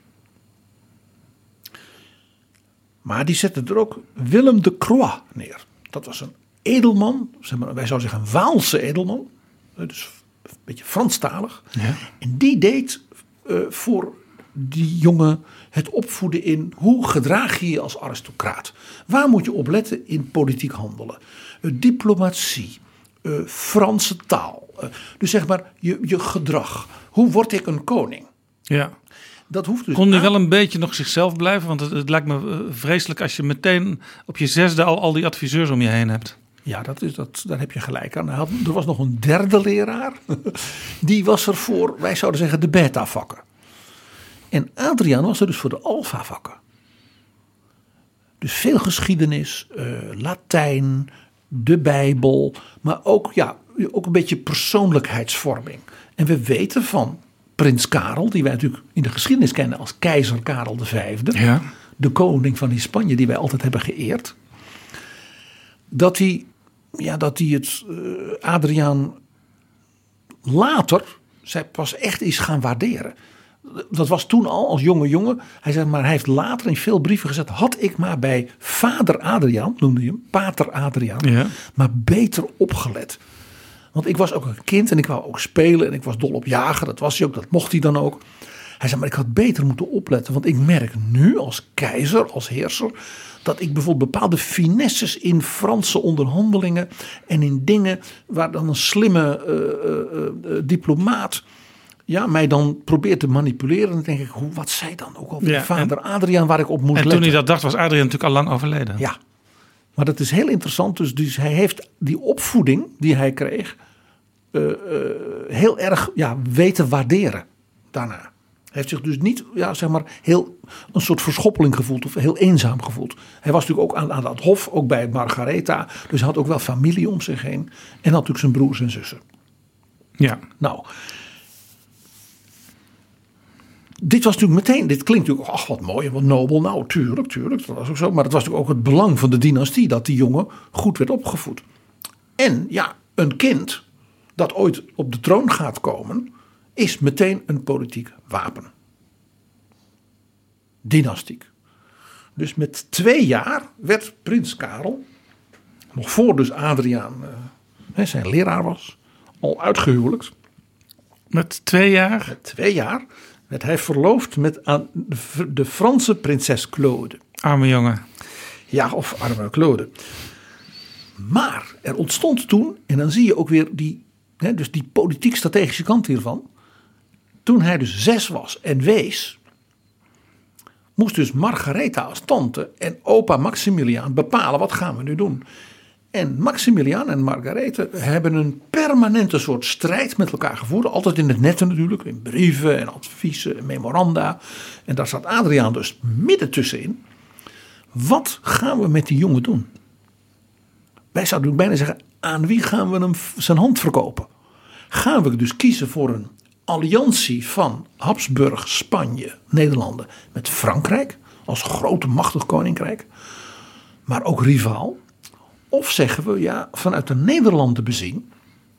Maar die zette er ook Willem de Croix neer. Dat was een edelman, wij zouden zeggen een Waalse edelman. Dus een beetje Franstalig. Ja. En die deed voor die jongen het opvoeden in hoe gedraag je je als aristocraat. Waar moet je op letten in politiek handelen? Diplomatie, Franse taal. Dus zeg maar je gedrag. Hoe word ik een koning? Ja. Dat hoeft dus Kon hij wel een beetje nog zichzelf blijven? Want het lijkt me vreselijk als je meteen op je 6e al die adviseurs om je heen hebt. Ja, daar heb je gelijk aan. Er was nog een derde leraar. Die was er voor, wij zouden zeggen, de beta-vakken. En Adriaan was er dus voor de alfa-vakken. Dus veel geschiedenis, Latijn, de Bijbel. Maar ook een beetje persoonlijkheidsvorming. En we weten van prins Karel, die wij natuurlijk in de geschiedenis kennen als keizer Karel V. Ja. De koning van Spanje, die wij altijd hebben geëerd. Dat hij het Adriaan later pas echt is gaan waarderen. Dat was toen al als jonge jongen. Hij zei, maar hij heeft later in veel brieven gezegd, had ik maar bij vader Adriaan, noemde hij hem, pater Adriaan, maar beter opgelet. Want ik was ook een kind en ik wou ook spelen en ik was dol op jagen. Dat was hij ook, dat mocht hij dan ook. Hij zei, maar ik had beter moeten opletten. Want ik merk nu als keizer, als heerser, dat ik bijvoorbeeld bepaalde finesses in Franse onderhandelingen en in dingen waar dan een slimme diplomaat mij dan probeert te manipuleren. Dan denk ik, wat zei dan ook al vader Adriaan waar ik op moest letten. En toen hij dat dacht was Adriaan natuurlijk al lang overleden. Ja, maar dat is heel interessant. Dus hij heeft die opvoeding die hij kreeg heel erg weten waarderen daarna. Hij heeft zich dus niet heel een soort verschoppeling gevoeld of heel eenzaam gevoeld. Hij was natuurlijk ook aan dat hof, ook bij Margaretha. Dus hij had ook wel familie om zich heen. En had natuurlijk zijn broers en zussen. Ja. Nou, dit was natuurlijk meteen, dit klinkt natuurlijk, ach wat mooi en wat nobel. Nou, tuurlijk, dat was ook zo. Maar het was natuurlijk ook het belang van de dynastie dat die jongen goed werd opgevoed. En een kind dat ooit op de troon gaat komen, is meteen een politiek wapen. Dynastiek. Dus met 2 jaar werd prins Karel, nog voor dus Adriaan zijn leraar was, al uitgehuwelijkt. Met 2 jaar? Met 2 jaar werd hij verloofd met de Franse prinses Claude. Arme jongen. Ja, of arme Claude. Maar er ontstond toen, en dan zie je ook weer dus die politiek-strategische kant hiervan. Toen hij dus 6 was en wees, moest dus Margaretha als tante en opa Maximiliaan bepalen, wat gaan we nu doen. En Maximiliaan en Margaretha hebben een permanente soort strijd met elkaar gevoerd. Altijd in het nette natuurlijk, in brieven en adviezen en memoranda. En daar zat Adriaan dus midden tussenin. Wat gaan we met die jongen doen? Wij zouden bijna zeggen, aan wie gaan we hem zijn hand verkopen? Gaan we dus kiezen voor een alliantie van Habsburg, Spanje, Nederlanden met Frankrijk als grote machtig koninkrijk, maar ook rivaal? Of zeggen we vanuit de Nederlanden bezien,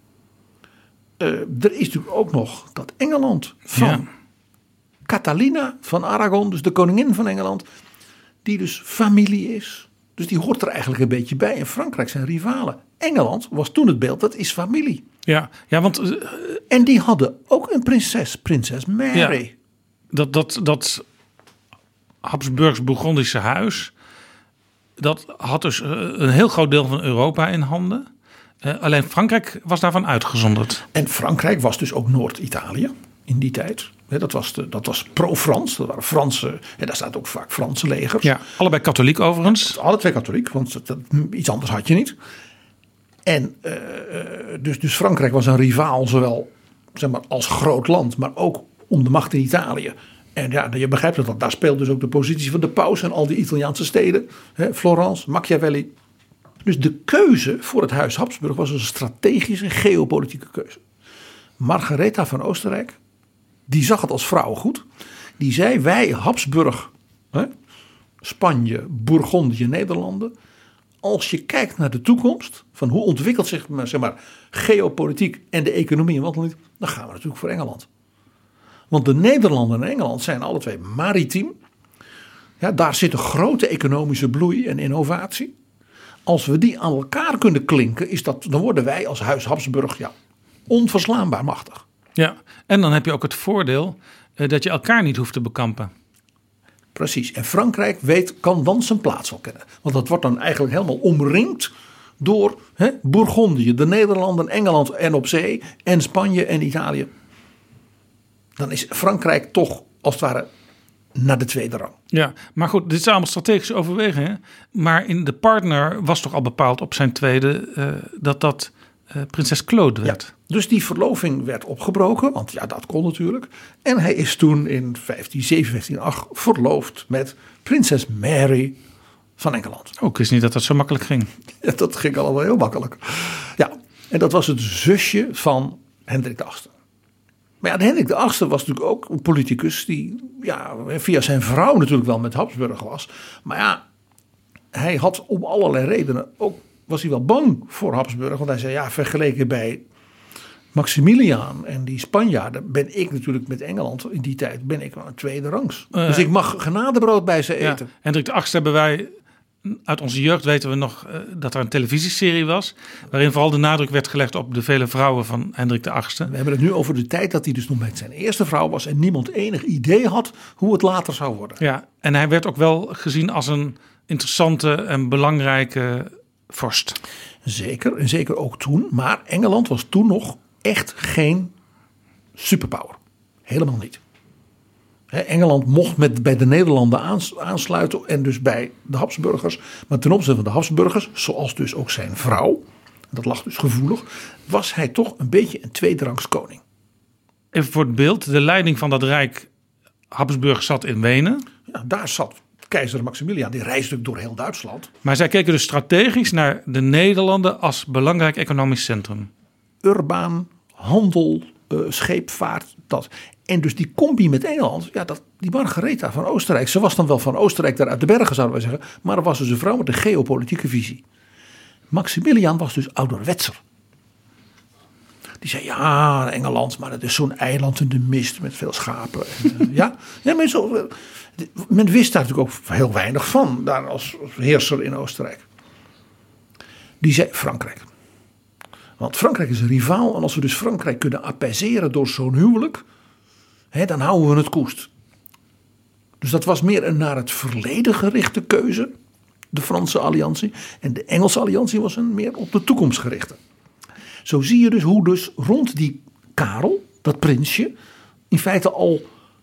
er is natuurlijk ook nog dat Engeland van Catalina van Aragon, dus de koningin van Engeland, die dus familie is. Dus die hoort er eigenlijk een beetje bij. En Frankrijk zijn rivalen. Engeland was toen het beeld, dat is familie. Ja, want en die hadden ook een prinses Mary. Ja, dat Habsburgs-Bourgondische huis, dat had dus een heel groot deel van Europa in handen. Alleen Frankrijk was daarvan uitgezonderd. En Frankrijk was dus ook Noord-Italië in die tijd. Dat was pro-Frans. Dat waren Franse. Daar staat ook vaak Franse legers. Ja, allebei katholiek overigens. Alle 2 katholiek, want iets anders had je niet. En dus Frankrijk was een rivaal, zowel als groot land, maar ook om de macht in Italië. En je begrijpt dat daar speelt dus ook de positie van de paus en al die Italiaanse steden. Florence, Machiavelli. Dus de keuze voor het huis Habsburg was een strategische geopolitieke keuze. Margaretha van Oostenrijk, die zag het als vrouw goed. Die zei, wij Habsburg, Spanje, Bourgondië, Nederlanden. Als je kijkt naar de toekomst, van hoe ontwikkelt zich geopolitiek en de economie en wat dan niet, dan gaan we natuurlijk voor Engeland. Want de Nederlanden en Engeland zijn alle 2 maritiem. Ja, daar zit een grote economische bloei en innovatie. Als we die aan elkaar kunnen klinken, dan worden wij als huis Habsburg onverslaanbaar machtig. Ja, en dan heb je ook het voordeel dat je elkaar niet hoeft te bekampen. Precies, en Frankrijk kan dan zijn plaats wel kennen. Want dat wordt dan eigenlijk helemaal omringd door Bourgondië, de Nederlanden, Engeland en op zee en Spanje en Italië. Dan is Frankrijk toch als het ware naar de tweede rang. Ja, maar goed, dit is allemaal strategische overwegingen. Maar in de partner was toch al bepaald op zijn tweede dat prinses Claude werd. Ja, dus die verloving werd opgebroken, want ja, dat kon natuurlijk. En hij is toen in 1507, 1508 verloofd met prinses Mary van Engeland. Ik wist niet dat dat zo makkelijk ging. Ja, dat ging allemaal heel makkelijk. Ja, en dat was het zusje van Hendrik VIII. Maar ja, Hendrik VIII was natuurlijk ook een politicus die via zijn vrouw natuurlijk wel met Habsburg was. Maar ja, hij had om allerlei redenen ook, was hij wel bang voor Habsburg. Want hij zei, vergeleken bij Maximiliaan en die Spanjaarden ben ik natuurlijk met Engeland in die tijd ben ik een tweede rangs. Dus ik mag genadebrood bij ze eten. Ja, Hendrik VIII hebben wij, uit onze jeugd weten we nog dat er een televisieserie was. Waarin vooral de nadruk werd gelegd op de vele vrouwen van Hendrik VIII. We hebben het nu over de tijd dat hij dus nog met zijn eerste vrouw was. En niemand enig idee had hoe het later zou worden. Ja, en hij werd ook wel gezien als een interessante en belangrijke vorst. Zeker, en zeker ook toen. Maar Engeland was toen nog echt geen superpower. Helemaal niet. Engeland mocht bij de Nederlanden aansluiten en dus bij de Habsburgers. Maar ten opzichte van de Habsburgers, zoals dus ook zijn vrouw, dat lag dus gevoelig, was hij toch een beetje een tweederangs koning. Even voor het beeld, de leiding van dat rijk Habsburg zat in Wenen. Ja, daar zat keizer Maximiliaan, die reisde ook door heel Duitsland. Maar zij keken dus strategisch naar de Nederlanden als belangrijk economisch centrum. Urbaan, handel, scheepvaart, dat. En dus die combi met Engeland, die Margaretha van Oostenrijk. Ze was dan wel van Oostenrijk daar uit de bergen, zouden wij zeggen. Maar er was dus een vrouw met een geopolitieke visie. Maximiliaan was dus ouderwetser. Die zei, Engeland, maar het is zo'n eiland in de mist met veel schapen. En, men wist daar natuurlijk ook heel weinig van, daar als heerser in Oostenrijk. Die zei Frankrijk. Want Frankrijk is een rivaal en als we dus Frankrijk kunnen apaiseren door zo'n huwelijk, dan houden we het koest. Dus dat was meer een naar het verleden gerichte keuze, de Franse alliantie. En de Engelse alliantie was een meer op de toekomst gerichte. Zo zie je dus hoe dus rond die Karel, dat prinsje, in feite al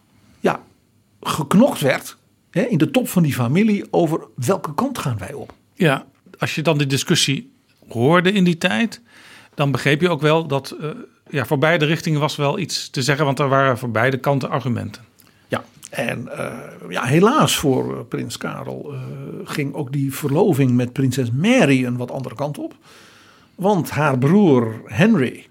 geknokt werd in de top van die familie over welke kant gaan wij op. Ja, als je dan die discussie hoorde in die tijd, dan begreep je ook wel dat voor beide richtingen was wel iets te zeggen, want er waren voor beide kanten argumenten. Ja, en helaas voor prins Karel ging ook die verloving met prinses Mary een wat andere kant op. Want haar broer Henry,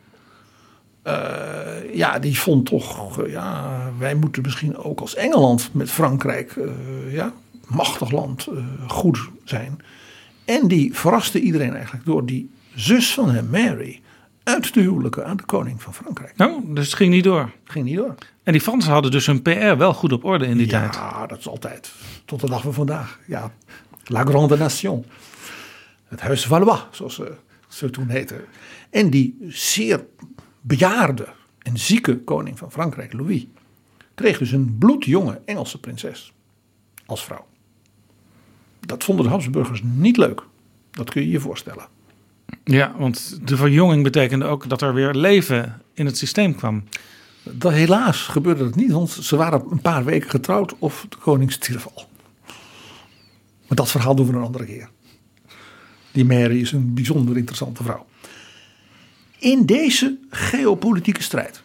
die vond toch, wij moeten misschien ook als Engeland met Frankrijk, machtig land, goed zijn. En die verraste iedereen eigenlijk door die zus van hem, Mary, uit te huwelijken aan de koning van Frankrijk. Nou, dus het ging niet door. Ging niet door. En die Fransen hadden dus hun PR wel goed op orde in die tijd. Ja, dat is altijd. Tot de dag van vandaag. Ja, La Grande Nation. Het Huis Valois, zoals ze toen heette. En die zeer bejaarde en zieke koning van Frankrijk, Louis, kreeg dus een bloedjonge Engelse prinses als vrouw. Dat vonden de Habsburgers niet leuk. Dat kun je je voorstellen. Ja, want de verjonging betekende ook dat er weer leven in het systeem kwam. Dat helaas gebeurde dat niet, want ze waren een paar weken getrouwd of de koning stierf al. Maar dat verhaal doen we een andere keer. Die Mary is een bijzonder interessante vrouw. In deze geopolitieke strijd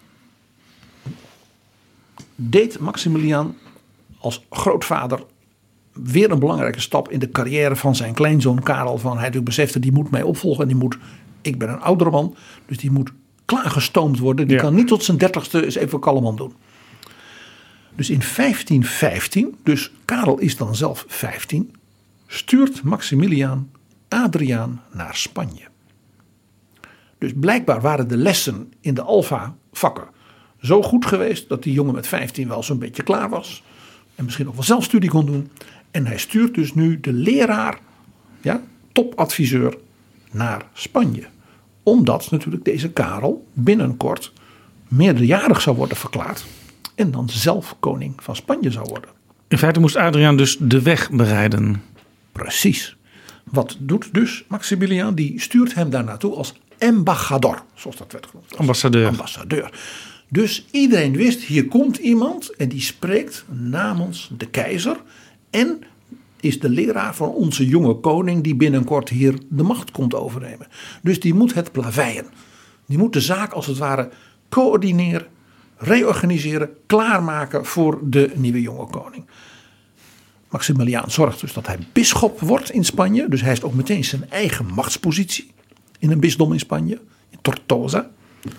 deed Maximiliaan als grootvader weer een belangrijke stap in de carrière van zijn kleinzoon Karel. Van hij natuurlijk besefte, die moet mij opvolgen. En ik ben een oudere man, dus die moet klaargestoomd worden. Die kan niet tot zijn 30ste eens even kalm doen. Dus in 1515, dus Karel is dan zelf 15, stuurt Maximiliaan Adriaan naar Spanje. Dus blijkbaar waren de lessen in de Alpha vakken zo goed geweest dat die jongen met 15 wel zo'n beetje klaar was. En misschien ook wel zelfstudie kon doen. En hij stuurt dus nu de leraar, topadviseur, naar Spanje. Omdat natuurlijk deze Karel binnenkort meerderjarig zou worden verklaard. En dan zelf koning van Spanje zou worden. In feite moest Adriaan dus de weg bereiden. Precies. Wat doet dus Maximiliaan? Die stuurt hem daar naartoe als embajador, zoals dat werd genoemd. Ambassadeur. Dus iedereen wist, hier komt iemand en die spreekt namens de keizer en is de leraar van onze jonge koning die binnenkort hier de macht komt overnemen. Dus die moet het plaveien. Die moet de zaak als het ware coördineren, reorganiseren, klaarmaken voor de nieuwe jonge koning. Maximiliaan zorgt dus dat hij bisschop wordt in Spanje. Dus hij heeft ook meteen zijn eigen machtspositie in een bisdom in Spanje, in Tortosa.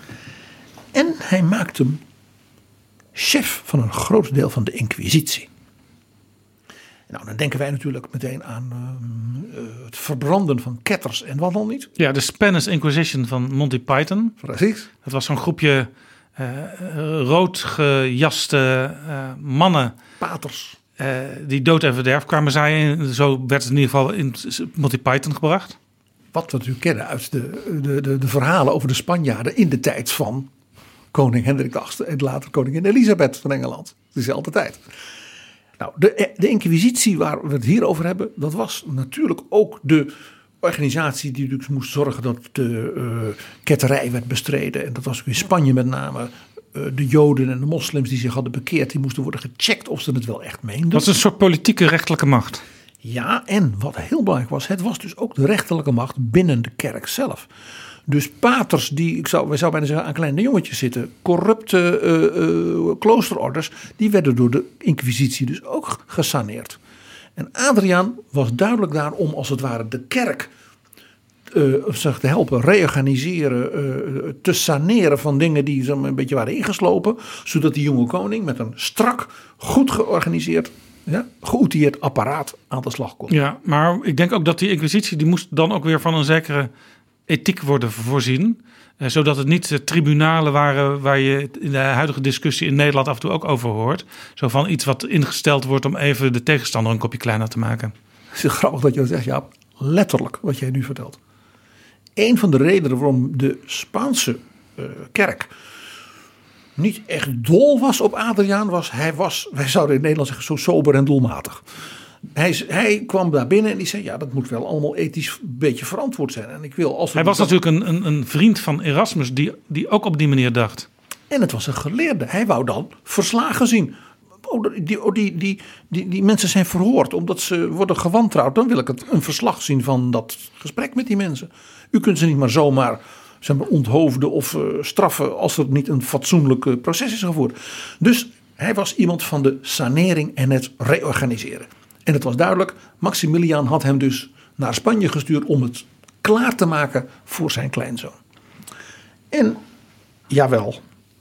En hij maakt hem chef van een groot deel van de Inquisitie. Nou, dan denken wij natuurlijk meteen aan het verbranden van ketters en wat dan niet. Ja, de Spanish Inquisition van Monty Python. Precies. Dat was zo'n groepje rood gejaste mannen. Paters. Die dood en verderf kwamen zaaien. Zo werd het in ieder geval in Monty Python gebracht. Wat we natuurlijk kennen uit de verhalen over de Spanjaarden in de tijd van koning Hendrik VIII en later koningin Elisabeth van Engeland. Dezelfde tijd. Nou, de Inquisitie waar we het hier over hebben, dat was natuurlijk ook de organisatie die dus moest zorgen dat de ketterij werd bestreden. En dat was ook in Spanje met name. De Joden en de moslims die zich hadden bekeerd, die moesten worden gecheckt of ze het wel echt meenden. Dat was een soort politieke rechterlijke macht. Ja, en wat heel belangrijk was, het was dus ook de rechterlijke macht binnen de kerk zelf. Dus paters wij zouden bijna zeggen aan kleine jongetjes zitten, corrupte kloosterorders, die werden door de Inquisitie dus ook gesaneerd. En Adriaan was duidelijk daar om als het ware de kerk te helpen reorganiseren, te saneren van dingen die zo een beetje waren ingeslopen, zodat die jonge koning met een strak, goed georganiseerd, geoutilleerd apparaat aan de slag kon. Ja, maar ik denk ook dat die Inquisitie, die moest dan ook weer van een zekere ethiek worden voorzien. Zodat het niet tribunalen waren waar je in de huidige discussie in Nederland af en toe ook over hoort. Zo van iets wat ingesteld wordt om even de tegenstander een kopje kleiner te maken. Het is grappig dat je dat zegt, Jaap. Letterlijk wat jij nu vertelt. Een van de redenen waarom de Spaanse kerk niet echt dol was op Adriaan was, wij zouden in Nederland zeggen, zo sober en doelmatig. Hij kwam daar binnen en die zei, ja, dat moet wel allemaal ethisch een beetje verantwoord zijn. En ik wil hij was natuurlijk een vriend van Erasmus die ook op die manier dacht. En het was een geleerde. Hij wou dan verslagen zien. Die mensen zijn verhoord omdat ze worden gewantrouwd. Dan wil ik een verslag zien van dat gesprek met die mensen. U kunt ze niet maar zomaar onthoofden of straffen als er niet een fatsoenlijk proces is gevoerd. Dus hij was iemand van de sanering en het reorganiseren. En het was duidelijk, Maximiliaan had hem dus naar Spanje gestuurd om het klaar te maken voor zijn kleinzoon. En jawel,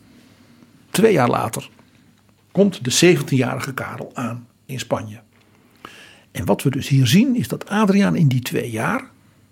2 jaar later komt de 17-jarige Karel aan in Spanje. En wat we dus hier zien is dat Adriaan in die 2 jaar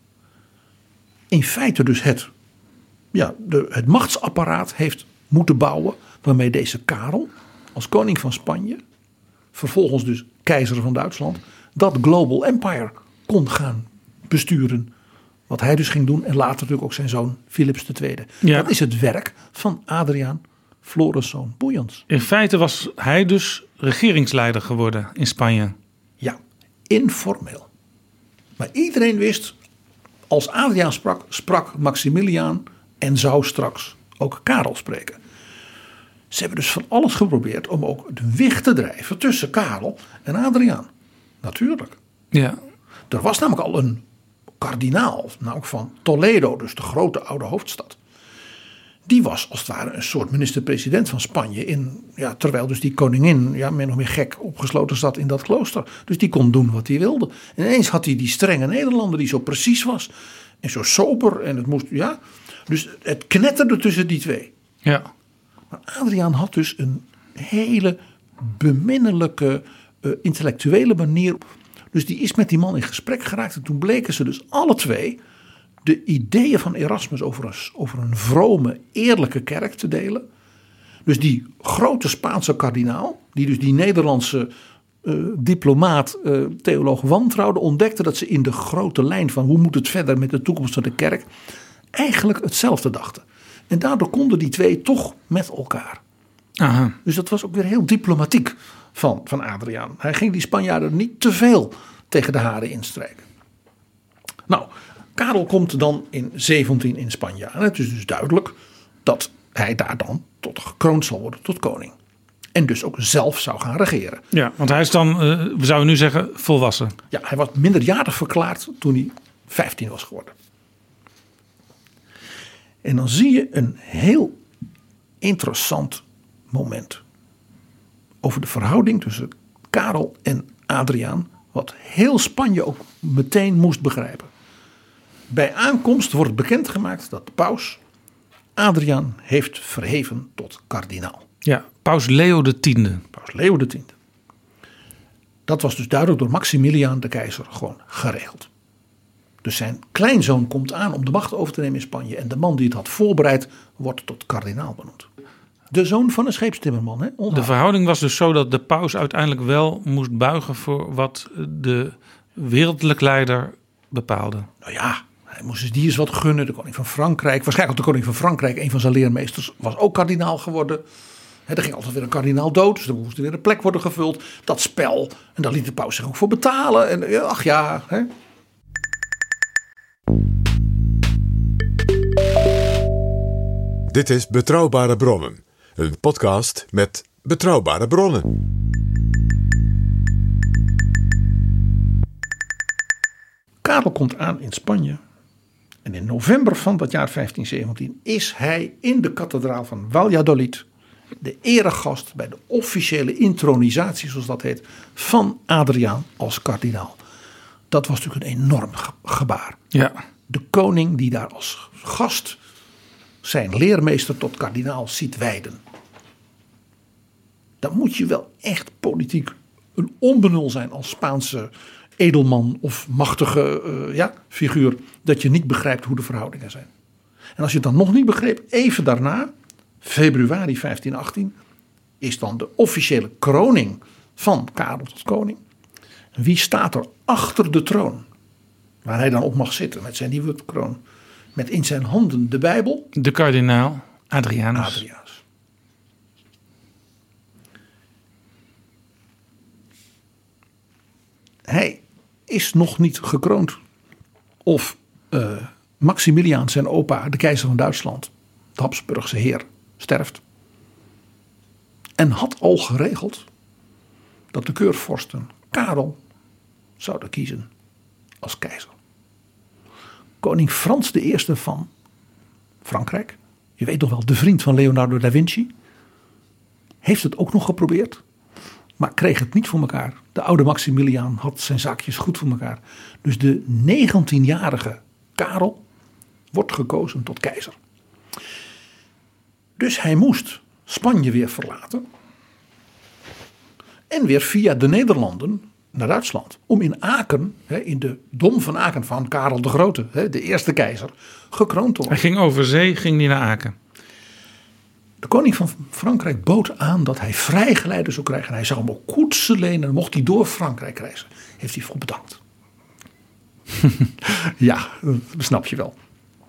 in feite dus het machtsapparaat heeft moeten bouwen waarmee deze Karel als koning van Spanje, vervolgens dus keizer van Duitsland, dat Global Empire kon gaan besturen. Wat hij dus ging doen en later natuurlijk ook zijn zoon Philips II. Ja. Dat is het werk van Adriaan Floriszoon Boeiens. In feite was hij dus regeringsleider geworden in Spanje. Ja, informeel. Maar iedereen wist, als Adriaan sprak Maximiliaan en zou straks ook Karel spreken. Ze hebben dus van alles geprobeerd om ook de wicht te drijven tussen Karel en Adriaan. Natuurlijk. Ja. Er was namelijk al een kardinaal, namelijk van Toledo, dus de grote oude hoofdstad. Die was als het ware een soort minister-president van Spanje. Terwijl dus die koningin min of meer gek opgesloten zat in dat klooster. Dus die kon doen wat hij wilde. En ineens had hij die strenge Nederlander die zo precies was. En zo sober. En het moest, Dus het knetterde tussen die twee. Ja. Maar Adriaan had dus een hele beminnelijke intellectuele manier. Dus die is met die man in gesprek geraakt. En toen bleken ze dus alle twee de ideeën van Erasmus over een vrome, eerlijke kerk te delen. Dus die grote Spaanse kardinaal, die dus die Nederlandse diplomaat, theoloog wantrouwde, ontdekte dat ze in de grote lijn van hoe moet het verder met de toekomst van de kerk eigenlijk hetzelfde dachten. En daardoor konden die twee toch met elkaar. Aha. Dus dat was ook weer heel diplomatiek van Adriaan. Hij ging die Spanjaarden niet te veel tegen de haren instrijken. Nou, Karel komt dan in 17 in Spanje aan. Het is dus duidelijk dat hij daar dan gekroond zal worden tot koning. En dus ook zelf zou gaan regeren. Ja, want hij is dan, we zouden nu zeggen, volwassen. Ja, hij was minderjarig verklaard toen hij 15 was geworden. En dan zie je een heel interessant moment. Over de verhouding tussen Karel en Adriaan. Wat heel Spanje ook meteen moest begrijpen. Bij aankomst wordt bekendgemaakt dat de paus Adriaan heeft verheven tot kardinaal. Ja, paus Leo X. Paus Leo X. Dat was dus duidelijk door Maximiliaan de keizer gewoon geregeld. Dus zijn kleinzoon komt aan om de macht over te nemen in Spanje. En de man die het had voorbereid wordt tot kardinaal benoemd. De zoon van een scheepstimmerman. Hè? De verhouding was dus zo dat de paus uiteindelijk wel moest buigen voor wat de wereldlijk leider bepaalde. Nou ja, hij moest dus die eens wat gunnen. De koning van Frankrijk, waarschijnlijk ook de koning van Frankrijk, een van zijn leermeesters, was ook kardinaal geworden. Er ging altijd weer een kardinaal dood, dus er moest weer een plek worden gevuld. Dat spel, en daar liet de paus zich ook voor betalen. En ach ja, hè. Dit is Betrouwbare Bronnen. Een podcast met betrouwbare bronnen. Karel komt aan in Spanje. En in november van dat jaar 1517 is hij in de kathedraal van Valladolid de eregast bij de officiële intronisatie, zoals dat heet, van Adriaan als kardinaal. Dat was natuurlijk een enorm gebaar. Ja. De koning die daar als gast zijn leermeester tot kardinaal ziet wijden. Dan moet je wel echt politiek een onbenul zijn als Spaanse edelman of machtige figuur, dat je niet begrijpt hoe de verhoudingen zijn. En als je het dan nog niet begreep, even daarna, februari 1518, is dan de officiële kroning van Karel tot koning. En wie staat er achter de troon, waar hij dan op mag zitten met zijn nieuwe kroon, met in zijn handen de Bijbel? De kardinaal Adrianus. Hij is nog niet gekroond. Of Maximiliaan, zijn opa, de keizer van Duitsland, de Habsburgse heer, sterft. En had al geregeld dat de keurvorsten Karel zouden kiezen als keizer. Koning Frans I van Frankrijk, je weet nog wel, de vriend van Leonardo da Vinci, heeft het ook nog geprobeerd, maar kreeg het niet voor elkaar. De oude Maximiliaan had zijn zaakjes goed voor elkaar. Dus de 19-jarige Karel wordt gekozen tot keizer. Dus hij moest Spanje weer verlaten. En weer via de Nederlanden naar Duitsland. Om in Aken, in de Dom van Aken van Karel de Grote, de eerste keizer, gekroond te worden. Hij ging over zee, ging hij naar Aken. De koning van Frankrijk bood aan dat hij vrijgeleide zou krijgen. En hij zou hem ook koetsen lenen. En mocht hij door Frankrijk reizen. Heeft hij voor bedankt. Ja, dat snap je wel.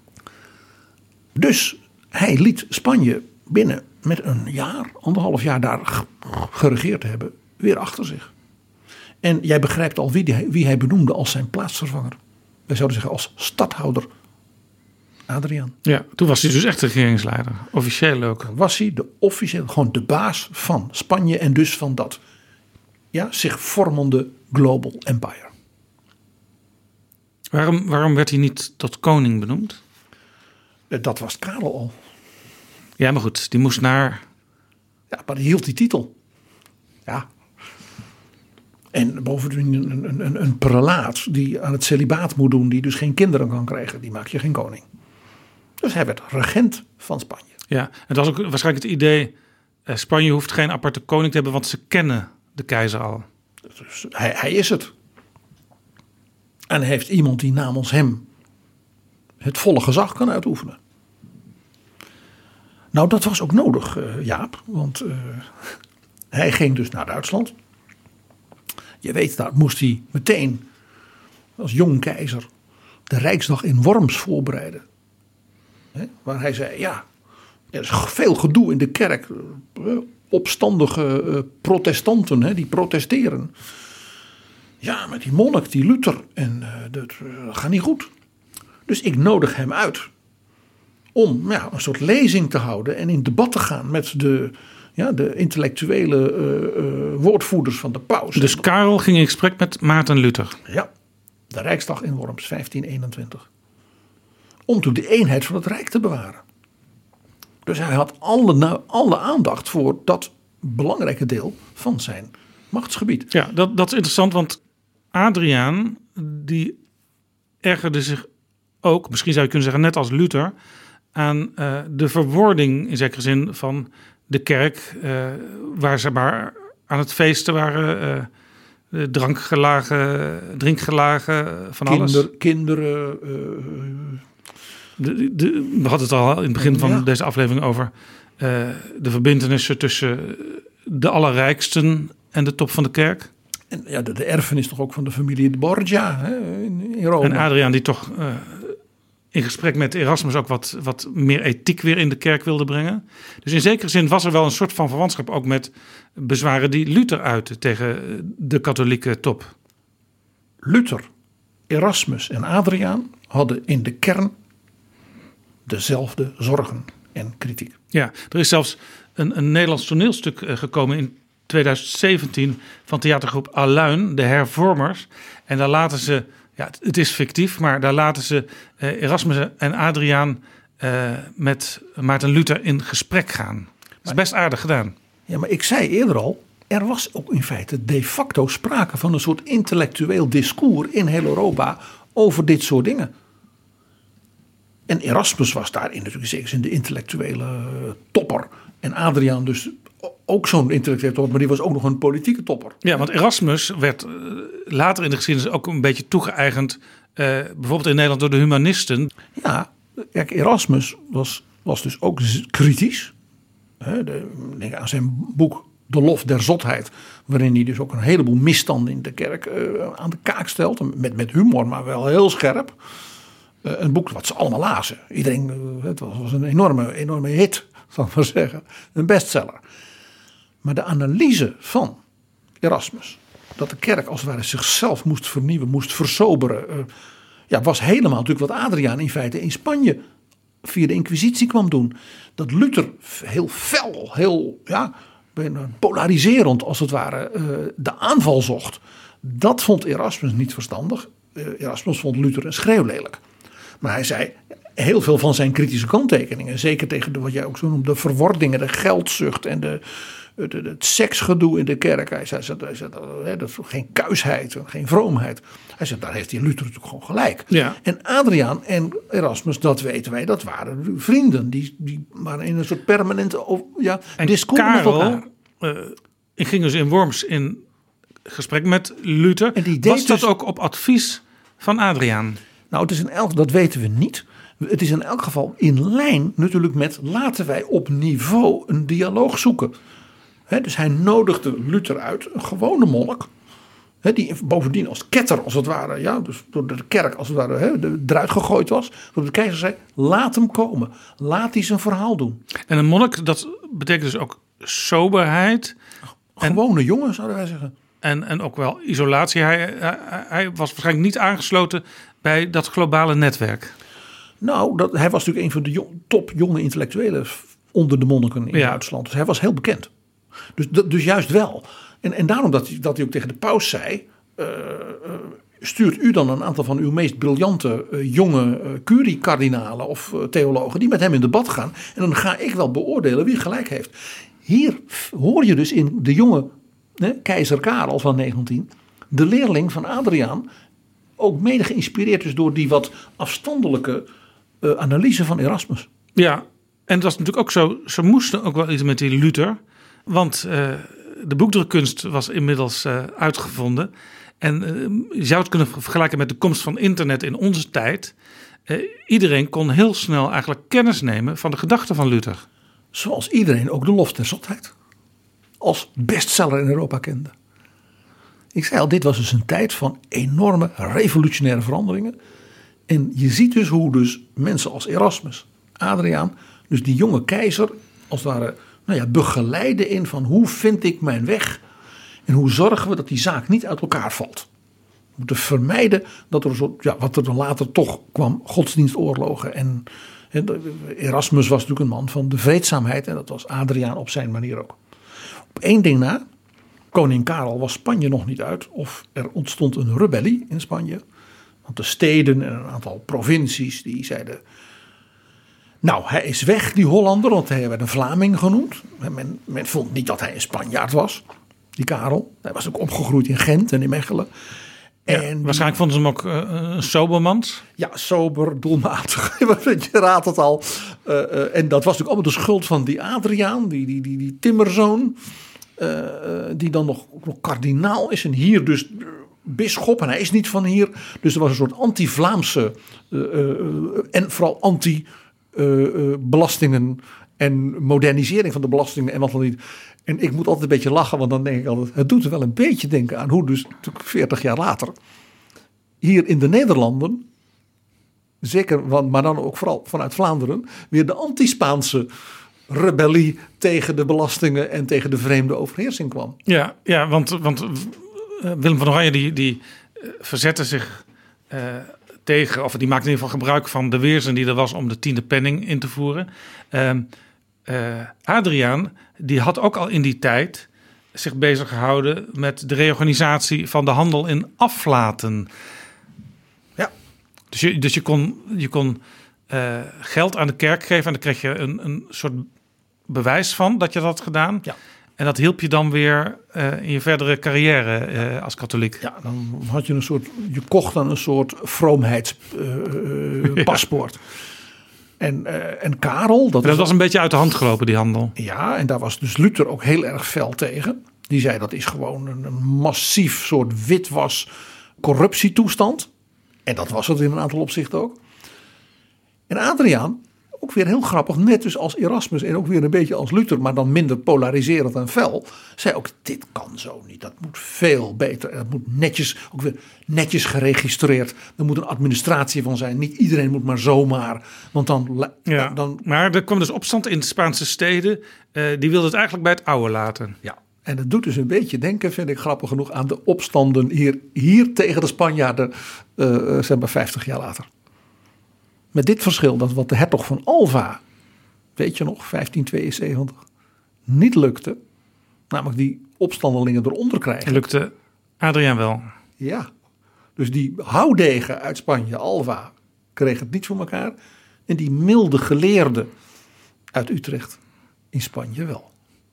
Dus hij liet Spanje binnen met een jaar, 1,5 jaar daar geregeerd te hebben, weer achter zich. En jij begrijpt al wie hij benoemde als zijn plaatsvervanger. Wij zouden zeggen als stadhouder Adriaan. Ja, toen was hij dus echt regeringsleider. Officieel ook. Dan was hij gewoon de baas van Spanje en dus van dat zich vormende global empire. Waarom werd hij niet tot koning benoemd? Dat was Karel al. Ja, maar goed, die moest naar... Ja, maar die hield die titel. Ja. En bovendien een prelaat die aan het celibaat moet doen, die dus geen kinderen kan krijgen, die maak je geen koning. Dus hij werd regent van Spanje. Ja, het was ook waarschijnlijk het idee, Spanje hoeft geen aparte koning te hebben, want ze kennen de keizer al. Dus hij is het. En hij heeft iemand die namens hem het volle gezag kan uitoefenen. Nou, dat was ook nodig, Jaap. Want hij ging dus naar Duitsland. Je weet, daar moest hij meteen als jong keizer de Rijksdag in Worms voorbereiden. Waar hij zei, ja, er is veel gedoe in de kerk. Opstandige protestanten, die protesteren. Ja, met die monnik, die Luther. En dat gaat niet goed. Dus ik nodig hem uit om een soort lezing te houden en in debat te gaan met de intellectuele woordvoerders van de paus. Dus Karel ging in gesprek met Maarten Luther. Ja, de Rijksdag in Worms, 1521. Om natuurlijk de eenheid van het Rijk te bewaren. Dus hij had alle aandacht voor dat belangrijke deel van zijn machtsgebied. Ja, dat is interessant, want Adriaan die ergerde zich ook, misschien zou je kunnen zeggen net als Luther, aan de verwording in zekere zin van de kerk, waar ze maar aan het feesten waren, drinkgelagen, van alles. Kinderen. We hadden het al in het begin van deze aflevering over de verbintenissen tussen de allerrijksten en de top van de kerk. En ja, de erfenis toch ook van de familie de Borgia in Rome. En Adriaan die toch in gesprek met Erasmus ook wat meer ethiek weer in de kerk wilde brengen. Dus in zekere zin was er wel een soort van verwantschap ook met bezwaren die Luther uitte tegen de katholieke top. Luther, Erasmus en Adriaan hadden in de kern dezelfde zorgen en kritiek. Ja, er is zelfs een Nederlands toneelstuk gekomen in 2017 van theatergroep Aluin, de Hervormers. En daar laten ze, het is fictief, maar daar laten ze Erasmus en Adriaan met Maarten Luther in gesprek gaan. Dat is best aardig gedaan. Ja, maar ik zei eerder al, er was ook in feite de facto sprake van een soort intellectueel discours in heel Europa over dit soort dingen. En Erasmus was daarin natuurlijk zeker in de intellectuele topper. En Adriaan dus ook zo'n intellectuele topper, maar die was ook nog een politieke topper. Ja, want Erasmus werd later in de geschiedenis ook een beetje toegeëigend, bijvoorbeeld in Nederland door de humanisten. Ja, kijk, Erasmus was dus ook kritisch. Denk aan zijn boek De Lof der Zotheid, waarin hij dus ook een heleboel misstanden in de kerk aan de kaak stelt. Met humor, maar wel heel scherp. Een boek wat ze allemaal lazen. Iedereen, het was een enorme hit, zal ik maar zeggen. Een bestseller. Maar de analyse van Erasmus, dat de kerk als het ware zichzelf moest vernieuwen, moest versoberen, was helemaal natuurlijk wat Adriaan in feite in Spanje via de Inquisitie kwam doen. Dat Luther heel fel, heel polariserend als het ware de aanval zocht. Dat vond Erasmus niet verstandig. Erasmus vond Luther een schreeuwlelijk. Maar hij zei heel veel van zijn kritische kanttekeningen, zeker tegen wat jij ook zo noemt, de verwordingen, de geldzucht en het seksgedoe in de kerk. Hij zei dat is geen kuisheid, geen vroomheid. Hij zei, daar heeft hij Luther natuurlijk gewoon gelijk. Ja. En Adriaan en Erasmus, dat weten wij, dat waren vrienden. Die waren in een soort permanente discours met elkaar. Ik ging dus in Worms in gesprek met Luther. En die was dat ook op advies van Adriaan? Nou, dat weten we niet. Het is in elk geval in lijn natuurlijk met laten wij op niveau een dialoog zoeken. Dus hij nodigde Luther uit, een gewone monnik. Die bovendien als ketter als het ware, dus door de kerk als het ware eruit gegooid was. Dat de keizer zei, laat hem komen. Laat hij zijn verhaal doen. En een monnik, dat betekent dus ook soberheid. Gewone jongen, zouden wij zeggen. En ook wel isolatie. Hij was waarschijnlijk niet aangesloten bij dat globale netwerk. Nou, hij was natuurlijk een van de top jonge intellectuelen onder de monniken in Duitsland. Dus hij was heel bekend. Dus juist wel. En daarom dat hij ook tegen de paus zei, stuurt u dan een aantal van uw meest briljante jonge curie-kardinalen of theologen die met hem in debat gaan. En dan ga ik wel beoordelen wie gelijk heeft. Hier hoor je dus in de jonge keizer Karel van 19, de leerling van Adriaan, ook mede geïnspireerd dus door die wat afstandelijke analyse van Erasmus. Ja, en dat was natuurlijk ook zo, ze moesten ook wel iets met die Luther, want de boekdrukkunst was inmiddels uitgevonden. En je zou het kunnen vergelijken met de komst van internet in onze tijd. Iedereen kon heel snel eigenlijk kennis nemen van de gedachten van Luther. Zoals iedereen ook de Lof der Zotheid als bestseller in Europa kende. Ik zei al, dit was dus een tijd van enorme revolutionaire veranderingen. En je ziet dus hoe dus mensen als Erasmus, Adriaan, dus die jonge keizer als het ware begeleiden in van hoe vind ik mijn weg en hoe zorgen we dat die zaak niet uit elkaar valt. We moeten vermijden dat er wat er dan later toch kwam, godsdienstoorlogen en Erasmus was natuurlijk een man van de vreedzaamheid. En dat was Adriaan op zijn manier ook. Op één ding na. Koning Karel was Spanje nog niet uit. Of er ontstond een rebellie in Spanje. Want de steden en een aantal provincies die zeiden... Nou, hij is weg, die Hollander, want hij werd een Vlaming genoemd. Men vond niet dat hij een Spanjaard was, die Karel. Hij was ook opgegroeid in Gent en in Mechelen. En waarschijnlijk vonden ze hem ook een sobermans. Ja, sober, doelmatig. Je raadt het al. En dat was natuurlijk allemaal de schuld van die Adriaan, die timmerzoon. Die dan nog kardinaal is en hier dus bisschop. En hij is niet van hier. Dus er was een soort anti-Vlaamse en vooral belastingen en modernisering van de belastingen en wat dan niet. En ik moet altijd een beetje lachen, want dan denk ik altijd, het doet er wel een beetje denken aan hoe dus 40 jaar later hier in de Nederlanden, zeker, maar dan ook vooral vanuit Vlaanderen, weer de anti-Spaanse rebellie tegen de belastingen en tegen de vreemde overheersing kwam. Ja, want Willem van Oranje die verzette zich tegen, of die maakte in ieder geval gebruik van de weerzin die er was om de 10e penning in te voeren. Adriaan, die had ook al in die tijd zich bezig gehouden met de reorganisatie van de handel in aflaten. Ja. Dus je kon geld aan de kerk geven en dan kreeg je een soort bewijs van dat je dat had gedaan. Ja. En dat hielp je dan weer in je verdere carrière als katholiek. Ja, dan had je je kocht dan een soort vroomheidspaspoort. En Karel... Dat was een beetje uit de hand gelopen, die handel. Ja, en daar was dus Luther ook heel erg fel tegen. Die zei dat is gewoon een massief soort witwas corruptietoestand. En dat was het in een aantal opzichten ook. En Adriaan, ook weer heel grappig, net dus als Erasmus en ook weer een beetje als Luther, maar dan minder polariserend en fel, zei ook, dit kan zo niet, dat moet veel beter. Dat moet ook weer netjes geregistreerd. Er moet een administratie van zijn. Niet iedereen moet maar zomaar, want dan... Maar er kwam dus opstand in de Spaanse steden, die wilde het eigenlijk bij het oude laten. Ja. En dat doet dus een beetje denken, vind ik grappig genoeg, aan de opstanden hier tegen de Spanjaarden, zeg maar 50 jaar later. Met dit verschil, dat wat de hertog van Alva, weet je nog, 1572, niet lukte. Namelijk die opstandelingen eronder krijgen. Lukte Adriaan wel. Ja, dus die houdegen uit Spanje, Alva, kreeg het niet voor elkaar. En die milde geleerde uit Utrecht in Spanje wel.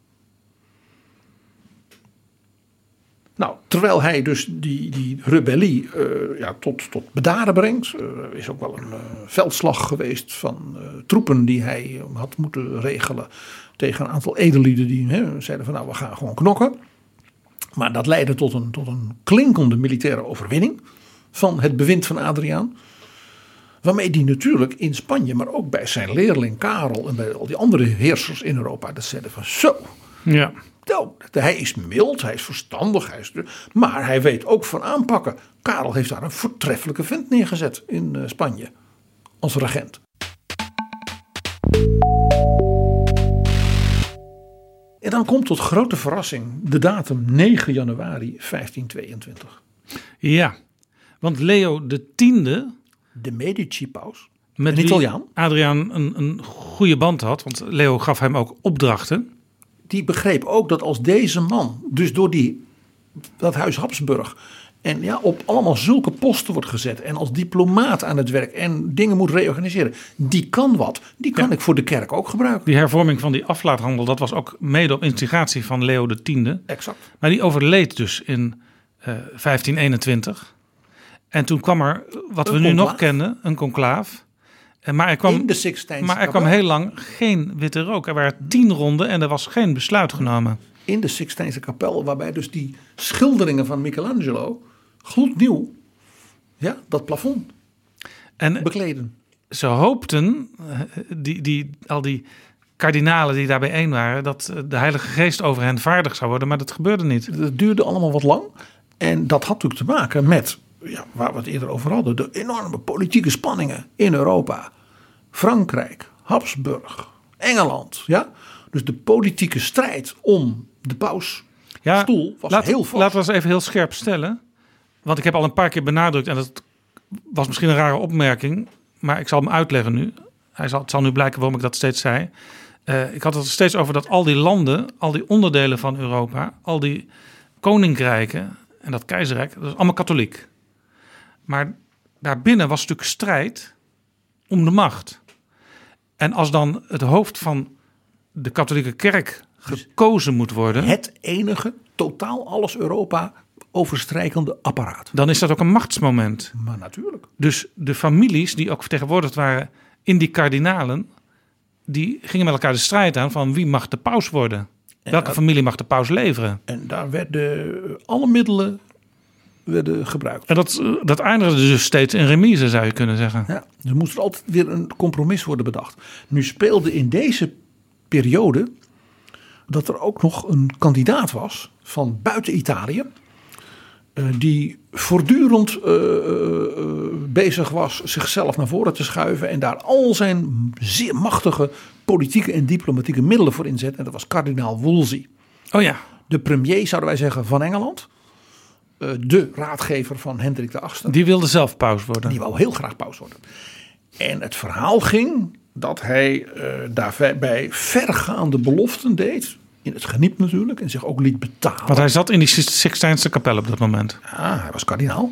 Nou, terwijl hij dus die rebellie tot bedaren brengt. Is ook wel een veldslag geweest van troepen die hij had moeten regelen tegen een aantal edellieden die zeiden van nou we gaan gewoon knokken. Maar dat leidde tot een klinkende militaire overwinning van het bewind van Adriaan. Waarmee die natuurlijk in Spanje, maar ook bij zijn leerling Karel en bij al die andere heersers in Europa, dat zeiden van zo. Ja. Nou, hij is mild, hij is verstandig, maar hij weet ook van aanpakken. Karel heeft daar een voortreffelijke vent neergezet in Spanje als regent. En dan komt tot grote verrassing de datum 9 januari 1522. Ja, want Leo X, de Medici-paus, met een Italiaan, Adriaan een goede band had, want Leo gaf hem ook opdrachten. Die begreep ook dat als deze man dus door dat huis Habsburg en op allemaal zulke posten wordt gezet en als diplomaat aan het werk en dingen moet reorganiseren, die kan wat. Die kan ik voor de kerk ook gebruiken. Die hervorming van die aflaathandel, dat was ook mede op instigatie van Leo X. Exact. Maar die overleed dus in 1521. En toen kwam er, wat we nu nog kennen, een conclaaf. Maar er kwam heel lang geen witte rook. Er waren 10 ronden en er was geen besluit genomen. In de Sixtijnse kapel, waarbij dus die schilderingen van Michelangelo gloednieuw dat plafond bekleden. Ze hoopten, al die kardinalen die daar bijeen waren, dat de Heilige Geest over hen vaardig zou worden, maar dat gebeurde niet. Dat duurde allemaal wat lang. En dat had natuurlijk te maken met, waar we het eerder over hadden, de enorme politieke spanningen in Europa. Frankrijk, Habsburg, Engeland. Ja? Dus de politieke strijd om de pausstoel was heel vast. Laten we eens even heel scherp stellen. Want ik heb al een paar keer benadrukt, en dat was misschien een rare opmerking, maar ik zal hem uitleggen nu. Het zal nu blijken waarom ik dat steeds zei. Ik had het er steeds over dat al die landen, al die onderdelen van Europa, al die koninkrijken en dat keizerrijk, dat is allemaal katholiek. Maar daarbinnen was natuurlijk strijd om de macht. En als dan het hoofd van de katholieke kerk gekozen moet worden, Het enige, totaal alles Europa overstrijkende apparaat. dan is dat ook een machtsmoment. Maar natuurlijk. Dus de families die ook vertegenwoordigd waren in die kardinalen, die gingen met elkaar de strijd aan van wie mag de paus worden. Welke familie mag de paus leveren? En daar werden alle middelen gebruikt. En dat eindigde dus steeds in remise, zou je kunnen zeggen. Ja, er moest er altijd weer een compromis worden bedacht. Nu speelde in deze periode dat er ook nog een kandidaat was van buiten Italië, die voortdurend bezig was zichzelf naar voren te schuiven en daar al zijn zeer machtige politieke en diplomatieke middelen voor inzet. En dat was kardinaal Wolsey. Oh ja. De premier, zouden wij zeggen, van Engeland. De raadgever van Hendrik VIII. Die wilde zelf paus worden. Die wou heel graag paus worden. En het verhaal ging dat hij daarbij vergaande beloften deed. In het geniep natuurlijk. En zich ook liet betalen. Want hij zat in die Sixtijnse kapel op dat moment. Ja, hij was kardinaal.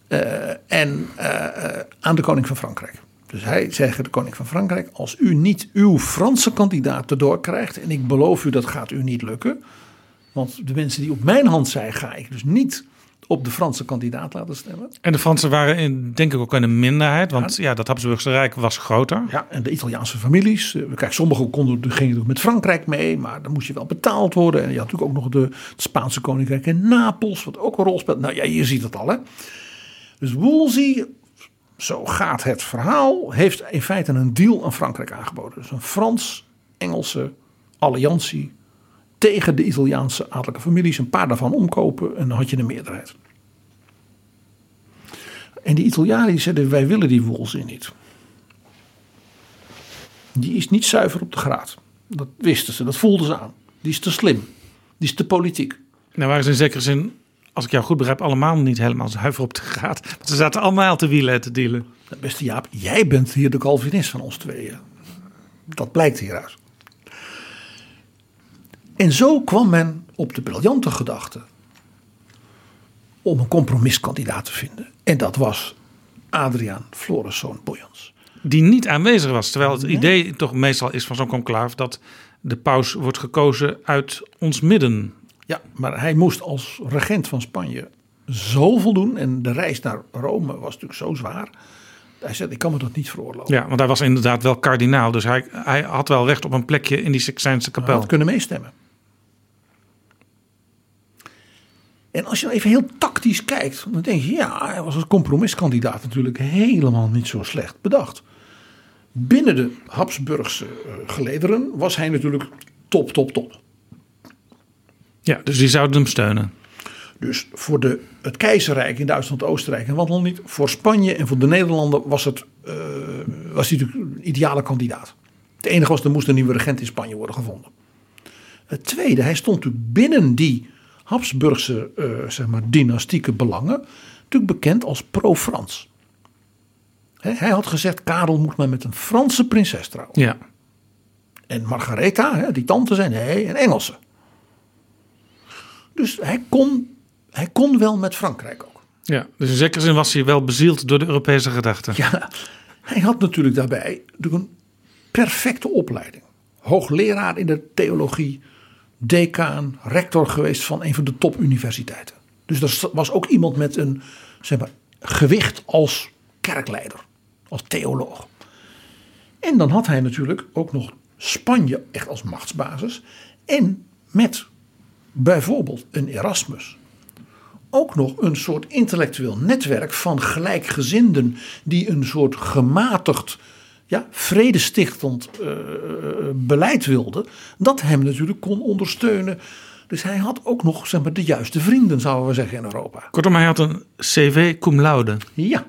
Aan de koning van Frankrijk. Dus hij zei de koning van Frankrijk: als u niet uw Franse kandidaat erdoor krijgt, en ik beloof u dat gaat u niet lukken. Want de mensen die op mijn hand zijn, ga ik dus niet op de Franse kandidaat laten stemmen. En de Fransen waren denk ik ook in een minderheid. Want dat Habsburgse Rijk was groter. Ja, en de Italiaanse families. Kijk, sommigen gingen met Frankrijk mee, maar dan moest je wel betaald worden. En je had natuurlijk ook nog het Spaanse koninkrijk in Napels, wat ook een rol speelt. Nou ja, je ziet het al, hè. Dus Wolsey, zo gaat het verhaal, heeft in feite een deal aan Frankrijk aangeboden. Dus een Frans-Engelse alliantie tegen de Italiaanse adellijke families. Een paar daarvan omkopen en dan had je een meerderheid. En die Italianen zeiden: wij willen die Wolsey niet. Die is niet zuiver op de graad. Dat wisten ze, dat voelden ze aan. Die is te slim. Die is te politiek. Nou waren ze in zekere zin, als ik jou goed begrijp, allemaal niet helemaal zuiver op de graad. Want ze zaten allemaal te wielen en te dealen. Beste Jaap, jij bent hier de Calvinist van ons tweeën. Dat blijkt hieruit. En zo kwam men op de briljante gedachte om een compromiskandidaat te vinden. En dat was Adriaan Floriszoon Boeiens. Die niet aanwezig was. Terwijl het idee toch meestal is van zo'n conclave dat de paus wordt gekozen uit ons midden. Ja, maar hij moest als regent van Spanje zoveel doen. En de reis naar Rome was natuurlijk zo zwaar. Hij zei: ik kan me dat niet veroorloven. Ja, want hij was inderdaad wel kardinaal. Dus hij had wel recht op een plekje in die Sixtijnse kapel. Hij had kunnen meestemmen. En als je dan even heel tactisch kijkt, dan denk je: ja, hij was als compromiskandidaat natuurlijk helemaal niet zo slecht bedacht. Binnen de Habsburgse gelederen was hij natuurlijk top. Ja, dus die zouden hem steunen. Dus voor het keizerrijk in Duitsland, Oostenrijk en wat dan niet. Voor Spanje en voor de Nederlanden was hij natuurlijk een ideale kandidaat. Het enige was, er moest een nieuwe regent in Spanje worden gevonden. Het tweede, hij stond natuurlijk binnen die Habsburgse dynastieke belangen natuurlijk bekend als pro-Frans. Hij had gezegd: Karel moet maar met een Franse prinses trouwen. Ja. En Margaretha, die tante zijn, een Engelse. Dus hij kon wel met Frankrijk ook. Ja, dus in zekere zin was hij wel bezield door de Europese gedachten. Ja, hij had natuurlijk daarbij een perfecte opleiding. Hoogleraar in de theologie, decaan, rector geweest van een van de topuniversiteiten. Dus dat was ook iemand met een gewicht als kerkleider, als theoloog. En dan had hij natuurlijk ook nog Spanje echt als machtsbasis. En met bijvoorbeeld een Erasmus ook nog een soort intellectueel netwerk van gelijkgezinden die een soort gematigd, vredestichtend beleid wilden, dat hem natuurlijk kon ondersteunen. Dus hij had ook nog de juiste vrienden, zouden we zeggen, in Europa. Kortom, hij had een cv cum laude. Ja.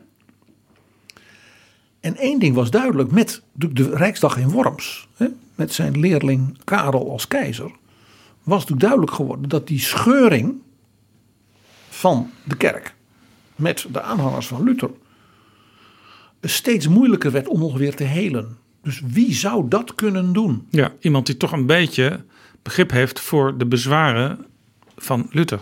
En één ding was duidelijk, met de Rijksdag in Worms, met zijn leerling Karel als keizer, was natuurlijk duidelijk geworden dat die scheuring van de kerk met de aanhangers van Luther steeds moeilijker werd om nog weer te helen. Dus wie zou dat kunnen doen? Ja, iemand die toch een beetje begrip heeft voor de bezwaren van Luther.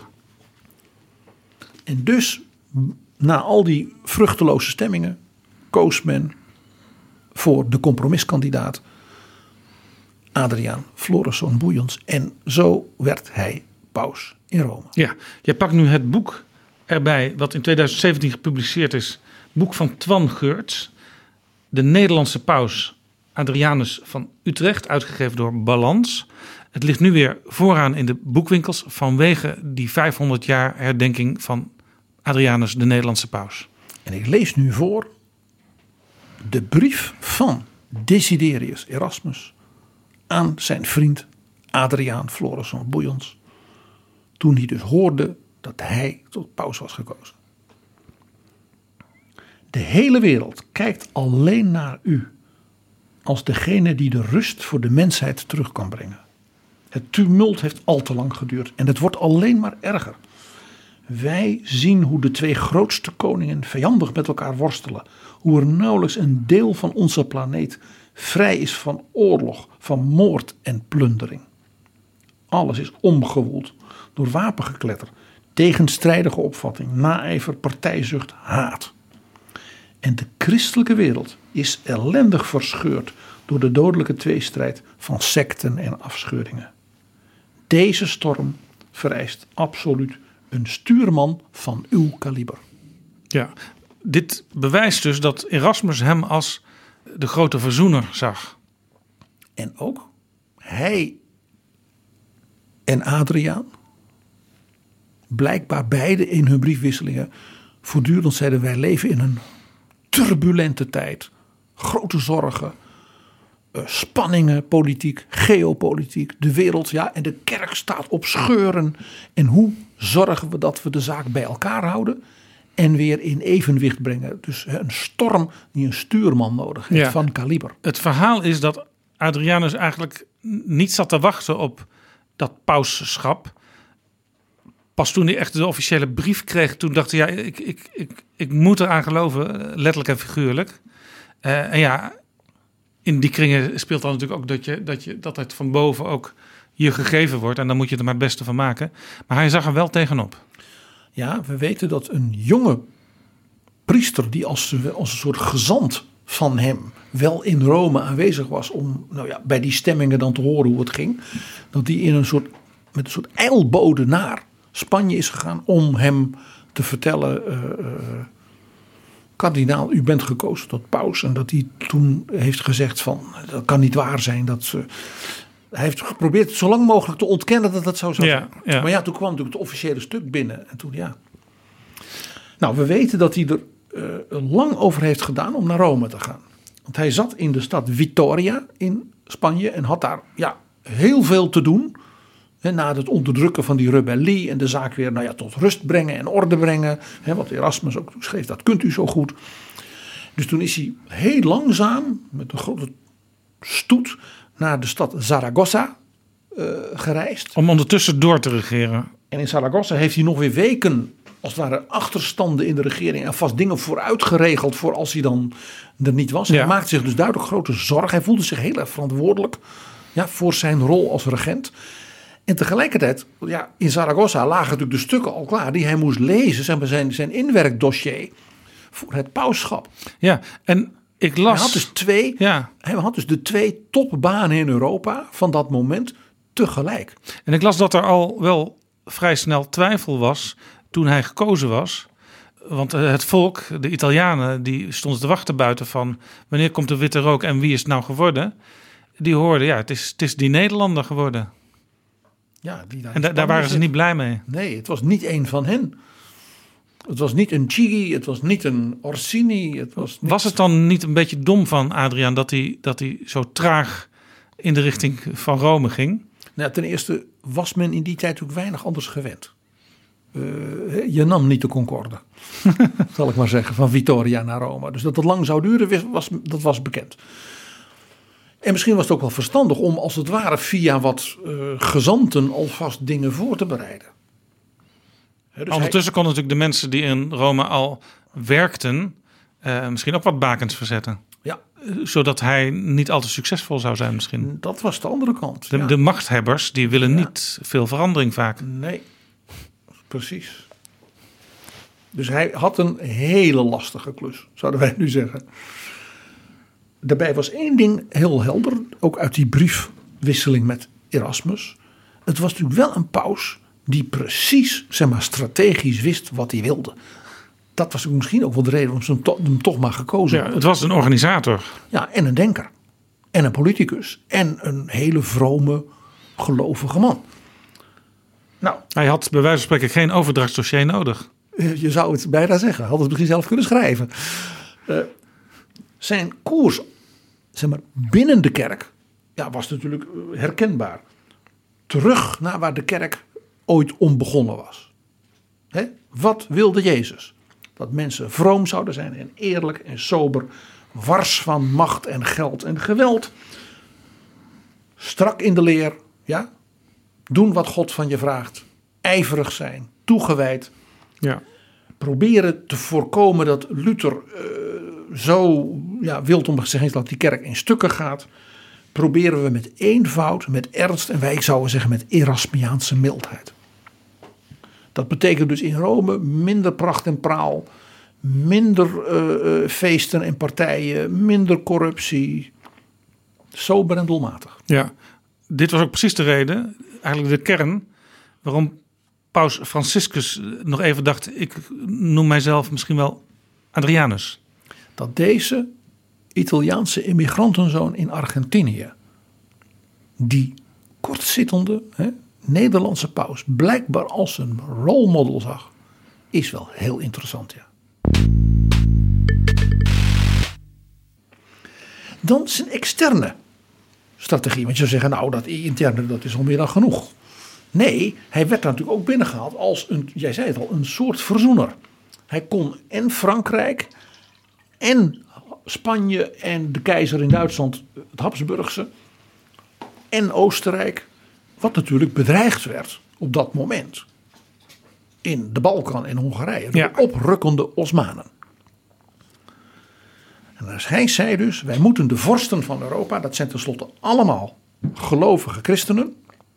En dus, na al die vruchteloze stemmingen, koos men voor de compromiskandidaat Adriaan Floriszoon Bouillons. En zo werd hij paus in Rome. Ja, jij pakt nu het boek erbij, wat in 2017 gepubliceerd is. Boek van Twan Geurts, de Nederlandse paus Adrianus van Utrecht, uitgegeven door Balans. Het ligt nu weer vooraan in de boekwinkels vanwege die 500 jaar herdenking van Adrianus, de Nederlandse paus. En ik lees nu voor de brief van Desiderius Erasmus aan zijn vriend Adriaan Floriszoon Bouillons, toen hij dus hoorde dat hij tot paus was gekozen. De hele wereld kijkt alleen naar u als degene die de rust voor de mensheid terug kan brengen. Het tumult heeft al te lang geduurd en het wordt alleen maar erger. Wij zien hoe de twee grootste koningen vijandig met elkaar worstelen. Hoe er nauwelijks een deel van onze planeet vrij is van oorlog, van moord en plundering. Alles is omgewoeld door wapengekletter, tegenstrijdige opvatting, naijver, partijzucht, haat. En de christelijke wereld is ellendig verscheurd door de dodelijke tweestrijd van secten en afscheuringen. Deze storm vereist absoluut een stuurman van uw kaliber. Ja, dit bewijst dus dat Erasmus hem als de grote verzoener zag. En ook hij en Adriaan, blijkbaar beide in hun briefwisselingen, voortdurend zeiden: wij leven in een turbulente tijd. Grote zorgen, spanningen, politiek, geopolitiek, de wereld, ja, en de kerk staat op scheuren. En hoe zorgen we dat we de zaak bij elkaar houden en weer in evenwicht brengen? Dus een storm die een stuurman nodig heeft, van kaliber. Het verhaal is dat Adrianus eigenlijk niet zat te wachten op dat pausschap. Pas toen hij echt de officiële brief kreeg, toen dacht hij: ja, ik moet eraan geloven, letterlijk en figuurlijk. En ja, in die kringen speelt dan natuurlijk ook dat het van boven ook je gegeven wordt. En dan moet je er maar het beste van maken. Maar hij zag er wel tegenop. Ja, we weten dat een jonge priester die als een soort gezant van hem wel in Rome aanwezig was om bij die stemmingen dan te horen hoe het ging. Dat die met een soort eilbode naar Spanje is gegaan om hem te vertellen: kardinaal, u bent gekozen tot paus. En dat hij toen heeft gezegd van: dat kan niet waar zijn. Hij heeft geprobeerd zo lang mogelijk te ontkennen dat dat zo zou zijn. Ja. Maar ja, toen kwam natuurlijk het officiële stuk binnen. En toen Nou, we weten dat hij er lang over heeft gedaan om naar Rome te gaan. Want hij zat in de stad Vitoria in Spanje en had daar heel veel te doen. Na het onderdrukken van die rebellie en de zaak weer tot rust brengen en orde brengen. Wat Erasmus ook schreef, dat kunt u zo goed. Dus toen is hij heel langzaam met een grote stoet naar de stad Zaragoza gereisd. Om ondertussen door te regeren. En in Zaragoza heeft hij nog weer weken als het ware achterstanden in de regering en vast dingen vooruit geregeld voor als hij dan er niet was. Hij maakte zich dus duidelijk grote zorgen. Hij voelde zich heel erg verantwoordelijk voor zijn rol als regent. En tegelijkertijd, in Zaragoza lagen natuurlijk de stukken al klaar die hij moest lezen, zijn inwerkdossier voor het pausschap. Ja, en ik las. Hij had dus de twee topbanen in Europa van dat moment tegelijk. En ik las dat er al wel vrij snel twijfel was toen hij gekozen was. Want het volk, de Italianen, die stonden te wachten buiten van wanneer komt de witte rook en wie is het nou geworden? Die hoorden, het is die Nederlander geworden. Ja, en daar waren ze niet blij mee. Nee, het was niet één van hen. Het was niet een Chigi, het was niet een Orsini. Was het dan niet een beetje dom van Adriaan dat hij zo traag in de richting van Rome ging? Nou, ten eerste was men in die tijd ook weinig anders gewend. Je nam niet de Concorde, zal ik maar zeggen, van Vitoria naar Rome. Dus dat het lang zou duren, dat was bekend. En misschien was het ook wel verstandig om als het ware via wat gezanten alvast dingen voor te bereiden. Dus ondertussen konden natuurlijk de mensen die in Rome al werkten misschien ook wat bakens verzetten. Ja, Zodat hij niet al te succesvol zou zijn misschien. dat was de andere kant. De machthebbers die willen niet veel verandering vaak. Nee, precies. Dus hij had een hele lastige klus, zouden wij nu zeggen. Daarbij was één ding heel helder, ook uit die briefwisseling met Erasmus. Het was natuurlijk wel een paus die precies, strategisch wist wat hij wilde. Dat was misschien ook wel de reden waarom ze hem toch maar gekozen Ja, hadden. het was een organisator. Ja, en een denker. En een politicus. En een hele vrome, gelovige man. Nou, Hij had bij wijze van spreken geen overdrachtsdossier nodig. je zou het bijna zeggen. Had het misschien zelf kunnen schrijven. Zijn koers, binnen de kerk, was natuurlijk herkenbaar. Terug naar waar de kerk ooit om begonnen was. Hè? Wat wilde Jezus? Dat mensen vroom zouden zijn en eerlijk en sober. Wars van macht en geld en geweld. Strak in de leer. Ja? Doen wat God van je vraagt. Ijverig zijn. Toegewijd. Ja. Proberen te voorkomen dat Luther zo wild om gezegd dat die kerk in stukken gaat. Proberen we met eenvoud, met ernst en wij zouden zeggen met Erasmiaanse mildheid. Dat betekent dus in Rome minder pracht en praal, minder feesten en partijen, minder corruptie. Sober en doelmatig. Ja, dit was ook precies de reden, eigenlijk de kern, waarom Paus Franciscus nog even dacht, ik noem mijzelf misschien wel Adrianus. Dat deze Italiaanse immigrantenzoon in Argentinië, die kortzittende Nederlandse paus blijkbaar als een role model zag, is wel heel interessant, ja. Dan zijn externe strategie. Want je zou zeggen, nou dat interne dat is al meer dan genoeg. Nee, hij werd natuurlijk ook binnengehaald als jij zei het al, een soort verzoener. Hij kon en Frankrijk en Spanje en de keizer in Duitsland, het Habsburgse, en Oostenrijk, wat natuurlijk bedreigd werd op dat moment in de Balkan en Hongarije, door oprukkende Osmanen. En dus hij zei dus, wij moeten de vorsten van Europa, dat zijn tenslotte allemaal gelovige christenen,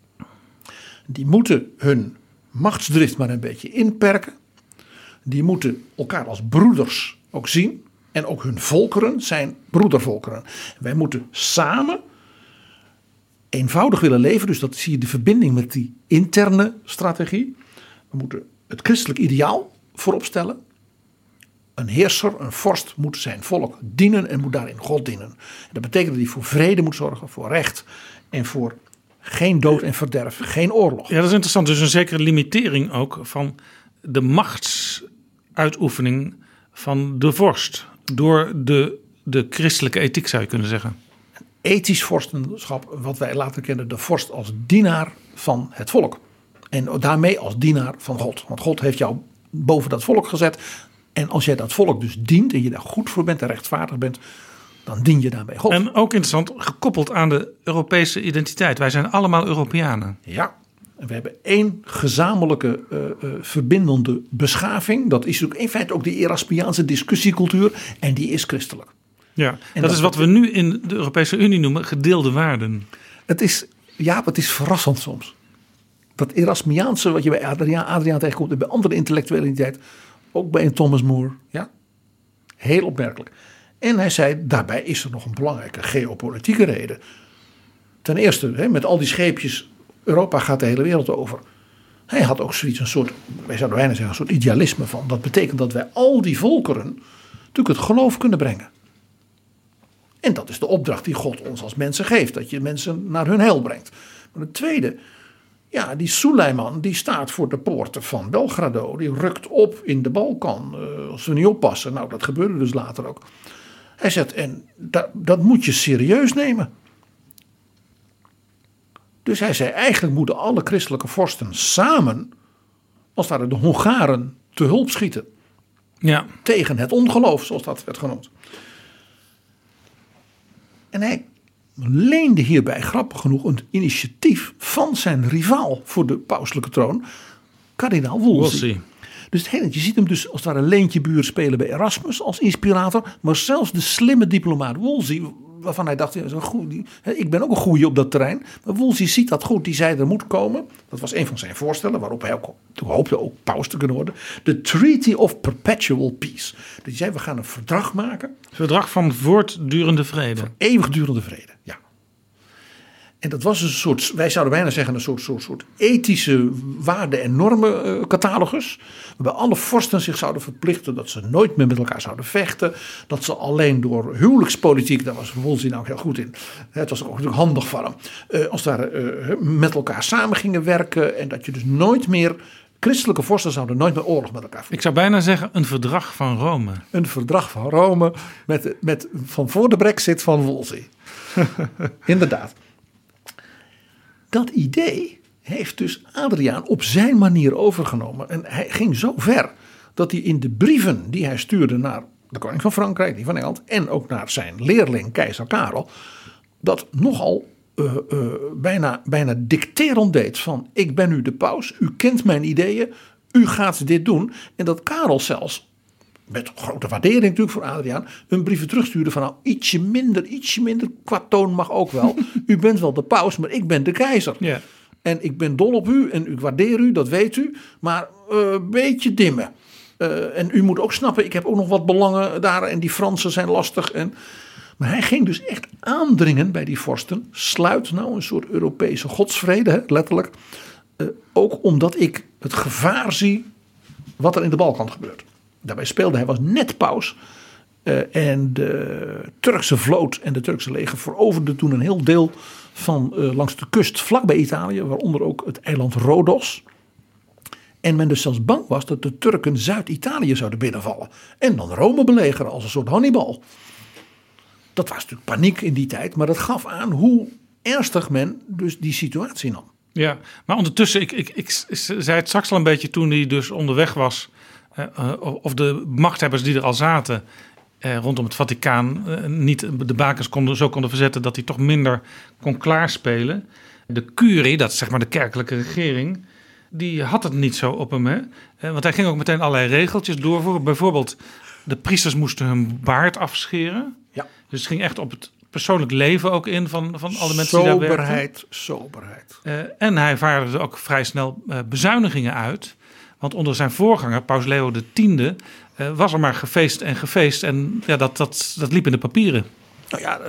die moeten hun machtsdrift maar een beetje inperken. Die moeten elkaar als broeders ook zien. En ook hun volkeren zijn broedervolkeren. Wij moeten samen eenvoudig willen leven. Dus dat zie je de verbinding met die interne strategie. We moeten het christelijk ideaal voorop stellen. Een heerser, een vorst moet zijn volk dienen en moet daarin God dienen. En dat betekent dat hij voor vrede moet zorgen, voor recht en voor geen dood en verderf, geen oorlog. Ja, dat is interessant. Dus een zekere limitering ook van de machtsuitoefening van de vorst. Door de christelijke ethiek zou je kunnen zeggen. Ethisch vorstenschap, wat wij later kennen, de vorst als dienaar van het volk. En daarmee als dienaar van God. Want God heeft jou boven dat volk gezet. En als jij dat volk dus dient en je daar goed voor bent en rechtvaardig bent, dan dien je daarbij God. En ook interessant, gekoppeld aan de Europese identiteit. Wij zijn allemaal Europeanen. Ja, en we hebben één gezamenlijke verbindende beschaving. Dat is ook in feite ook die Erasmiaanse discussiecultuur. En die is christelijk. Ja, en dat is wat we nu in de Europese Unie noemen gedeelde waarden. Het is verrassend soms. Dat Erasmiaanse wat je bij Adriaan tegenkomt en bij andere intellectuele identiteit, ook bij een Thomas More. Ja, heel opmerkelijk. En hij zei, daarbij is er nog een belangrijke geopolitieke reden. Ten eerste, met al die scheepjes, Europa gaat de hele wereld over. Hij had ook zoiets, een soort, wij zouden bijna zeggen, een soort idealisme van. Dat betekent dat wij al die volkeren natuurlijk het geloof kunnen brengen. En dat is de opdracht die God ons als mensen geeft. Dat je mensen naar hun heil brengt. Maar het tweede, ja, die Suleiman die staat voor de poorten van Belgrado. Die rukt op in de Balkan. Als we niet oppassen. Nou, dat gebeurde dus later ook. Hij zegt, en dat moet je serieus nemen. Dus hij zei, eigenlijk moeten alle christelijke vorsten samen, als het ware de Hongaren, te hulp schieten. Ja. Tegen het ongeloof, zoals dat werd genoemd. En hij leende hierbij, grappig genoeg, een initiatief van zijn rivaal voor de pauselijke troon, kardinaal Wolsey. Wolsey. Dus je ziet hem dus als het ware Leentje Buur spelen bij Erasmus als inspirator. Maar zelfs de slimme diplomaat Wolsey, waarvan hij dacht, ik ben ook een goeie op dat terrein. Maar Wolsey ziet dat goed, die zei er moet komen. Dat was een van zijn voorstellen, waarop hij ook hoopte ook paus te kunnen worden. De Treaty of Perpetual Peace. Dus die zei, we gaan een verdrag maken. Verdrag van voortdurende vrede. Eeuwigdurende vrede, ja. En dat was een soort, wij zouden bijna zeggen, een soort ethische waarden- en normencatalogus. Waarbij alle vorsten zich zouden verplichten dat ze nooit meer met elkaar zouden vechten. Dat ze alleen door huwelijkspolitiek, daar was Wolsey nou ook heel goed in. Het was ook natuurlijk handig van hem. Als daar met elkaar samen gingen werken. En dat je dus nooit meer, christelijke vorsten zouden nooit meer oorlog met elkaar voeren. Ik zou bijna zeggen een verdrag van Rome. Een verdrag van Rome met van voor de Brexit van Wolsey. Inderdaad. Dat idee heeft dus Adriaan op zijn manier overgenomen. En hij ging zo ver dat hij in de brieven die hij stuurde naar de koning van Frankrijk, die van Engeland, en ook naar zijn leerling keizer Karel, dat nogal bijna dicterend deed van: ik ben nu de paus, u kent mijn ideeën, u gaat dit doen. En dat Karel zelfs, met grote waardering natuurlijk voor Adriaan, een brieven terugstuurde van: nou, ietsje minder, qua toon mag ook wel. U bent wel de paus, maar ik ben de keizer. Ja. En ik ben dol op u en ik waardeer u, dat weet u. Maar een beetje dimmen. En u moet ook snappen, ik heb ook nog wat belangen daar en die Fransen zijn lastig. Maar hij ging dus echt aandringen bij die vorsten. Sluit nou een soort Europese godsvrede, hè, letterlijk. Ook omdat ik het gevaar zie wat er in de Balkan gebeurt. Daarbij speelde hij, was net paus. En de Turkse vloot en de Turkse leger veroverden toen een heel deel van langs de kust vlakbij Italië. Waaronder ook het eiland Rodos. En men dus zelfs bang was dat de Turken Zuid-Italië zouden binnenvallen. En dan Rome belegeren als een soort Hannibal. Dat was natuurlijk paniek in die tijd. Maar dat gaf aan hoe ernstig men dus die situatie nam. Ja, maar ondertussen, ik zei het straks al een beetje toen hij dus onderweg was. Of de machthebbers die er al zaten rondom het Vaticaan niet de bakens konden verzetten dat hij toch minder kon klaarspelen. De curie, dat is zeg maar de kerkelijke regering, die had het niet zo op hem. Hè? Want hij ging ook meteen allerlei regeltjes doorvoeren. Bijvoorbeeld, de priesters moesten hun baard afscheren. Ja. Dus het ging echt op het persoonlijk leven ook in van alle mensen die daar werkten. Soberheid. En hij vaardigde ook vrij snel bezuinigingen uit. Want onder zijn voorganger, Paus Leo X, was er maar gefeest. En ja, dat liep in de papieren. Nou ja,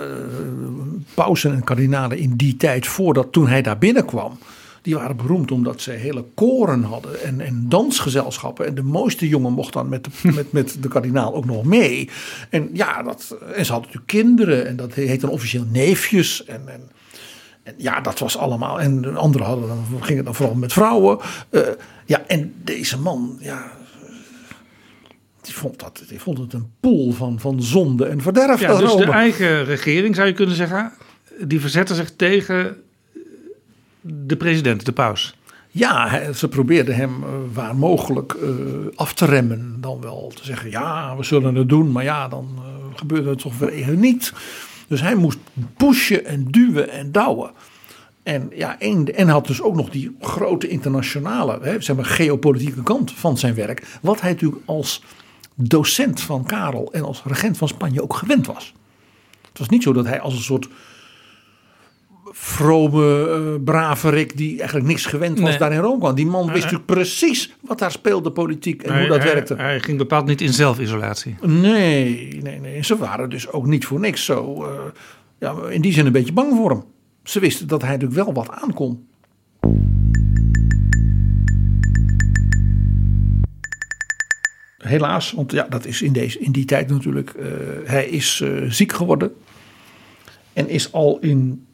pausen en kardinalen in die tijd, toen hij daar binnenkwam, die waren beroemd omdat ze hele koren hadden en dansgezelschappen. En de mooiste jongen mocht dan met de kardinaal ook nog mee. En ja, en ze hadden natuurlijk kinderen en dat heet dan officieel neefjes. En ja, dat was allemaal. En de anderen gingen dan vooral met vrouwen. Ja, en deze man, ja, die vond het een poel van zonde en verderf. Ja, dus de eigen regering, zou je kunnen zeggen, die verzette zich tegen de president, de paus. Ja, ze probeerden hem waar mogelijk af te remmen. Dan wel te zeggen, ja, we zullen het doen. Maar ja, dan gebeurde het toch weer niet. Dus hij moest pushen en duwen en douwen. En ja, en had dus ook nog die grote internationale, zeg maar, geopolitieke kant van zijn werk. Wat hij natuurlijk als docent van Karel en als regent van Spanje ook gewend was. Het was niet zo dat hij als een soort vrome braverik die eigenlijk niks gewend was daar in Rome kwam. Die man wist natuurlijk precies wat daar speelde politiek en hoe dat werkte. Hij ging bepaald niet in zelfisolatie. Nee. Ze waren dus ook niet voor niks zo in die zin een beetje bang voor hem. Ze wisten dat hij natuurlijk wel wat aankon. Helaas, want ja, dat is in die tijd natuurlijk. Hij is ziek geworden. En is al in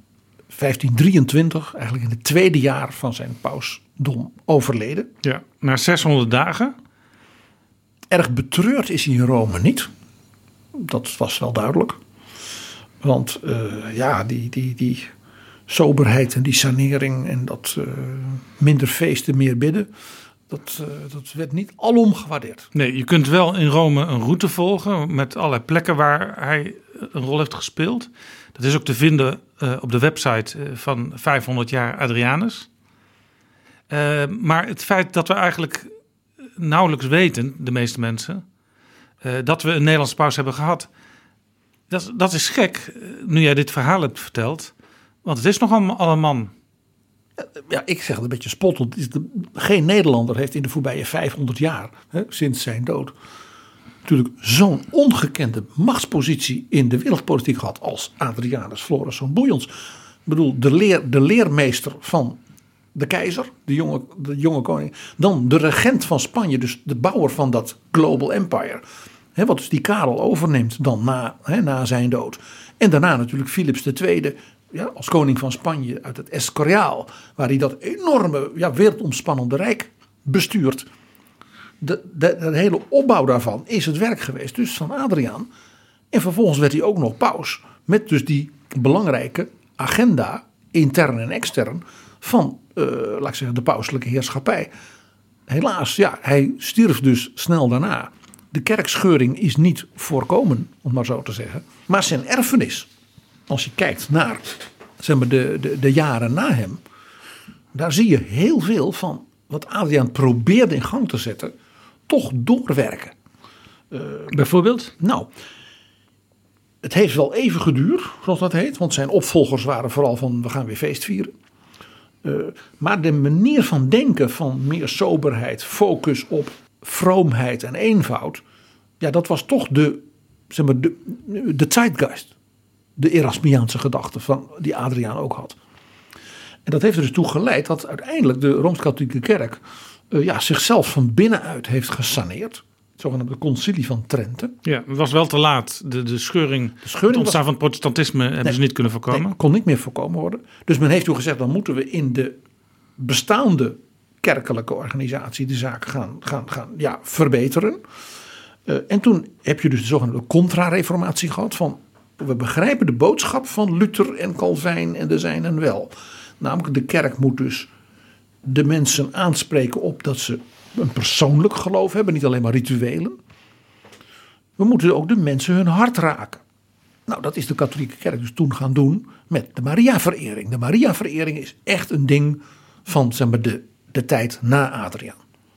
1523, eigenlijk in het tweede jaar van zijn pausdom, overleden. Ja, na 600 dagen. Erg betreurd is hij in Rome niet. Dat was wel duidelijk. Want die soberheid en die sanering en dat minder feesten, meer bidden, dat werd niet alom gewaardeerd. Nee, je kunt wel in Rome een route volgen met allerlei plekken waar hij een rol heeft gespeeld. Dat is ook te vinden op de website van 500 jaar Adrianus. Maar het feit dat we eigenlijk nauwelijks weten, de meeste mensen, dat we een Nederlandse paus hebben gehad. Dat is gek, nu jij dit verhaal hebt verteld. Want het is nogal een man. Ja, ik zeg het een beetje spottend. Geen Nederlander heeft in de voorbije 500 jaar, sinds zijn dood, natuurlijk zo'n ongekende machtspositie in de wereldpolitiek gehad als Adrianus Floruszoon Boeions. Ik bedoel, de leermeester van de keizer, de jonge koning. Dan de regent van Spanje, dus de bouwer van dat Global Empire. Wat dus die Karel overneemt dan na zijn dood. En daarna natuurlijk Philips II, als koning van Spanje uit het Escoriaal. Waar hij dat enorme, wereldomspannende rijk bestuurt. De hele opbouw daarvan is het werk geweest dus van Adriaan. En vervolgens werd hij ook nog paus. Met dus die belangrijke agenda, intern en extern, van laat ik zeggen, de pauselijke heerschappij. Helaas, hij stierf dus snel daarna. De kerkscheuring is niet voorkomen, om maar zo te zeggen. Maar zijn erfenis, als je kijkt naar zeg maar, de jaren na hem, daar zie je heel veel van wat Adriaan probeerde in gang te zetten, toch doorwerken. Bijvoorbeeld? Nou, het heeft wel even geduurd, zoals dat heet. Want zijn opvolgers waren vooral van, we gaan weer feest vieren. Maar de manier van denken van meer soberheid, focus op vroomheid en eenvoud. Ja, dat was toch de zeitgeist. De Erasmiaanse gedachte van die Adriaan ook had. En dat heeft er dus toe geleid dat uiteindelijk de Rooms-Katholieke Kerk zichzelf van binnenuit heeft gesaneerd. Het zogenaamde Concilie van Trente. Ja, het was wel te laat. De scheuring, het ontstaan van het protestantisme hebben ze niet kunnen voorkomen. Nee, kon niet meer voorkomen worden. Dus men heeft toen gezegd, dan moeten we in de bestaande kerkelijke organisatie de zaak gaan verbeteren. En toen heb je dus de zogenaamde contra-reformatie gehad van, we begrijpen de boodschap van Luther en Calvijn en de zijnen wel. Namelijk, de kerk moet dus de mensen aanspreken op dat ze een persoonlijk geloof hebben, niet alleen maar rituelen. We moeten ook de mensen hun hart raken. Nou, dat is de katholieke kerk dus toen gaan doen met de Maria-verering. De Maria-verering is echt een ding van zeg maar, de tijd na Adriaan.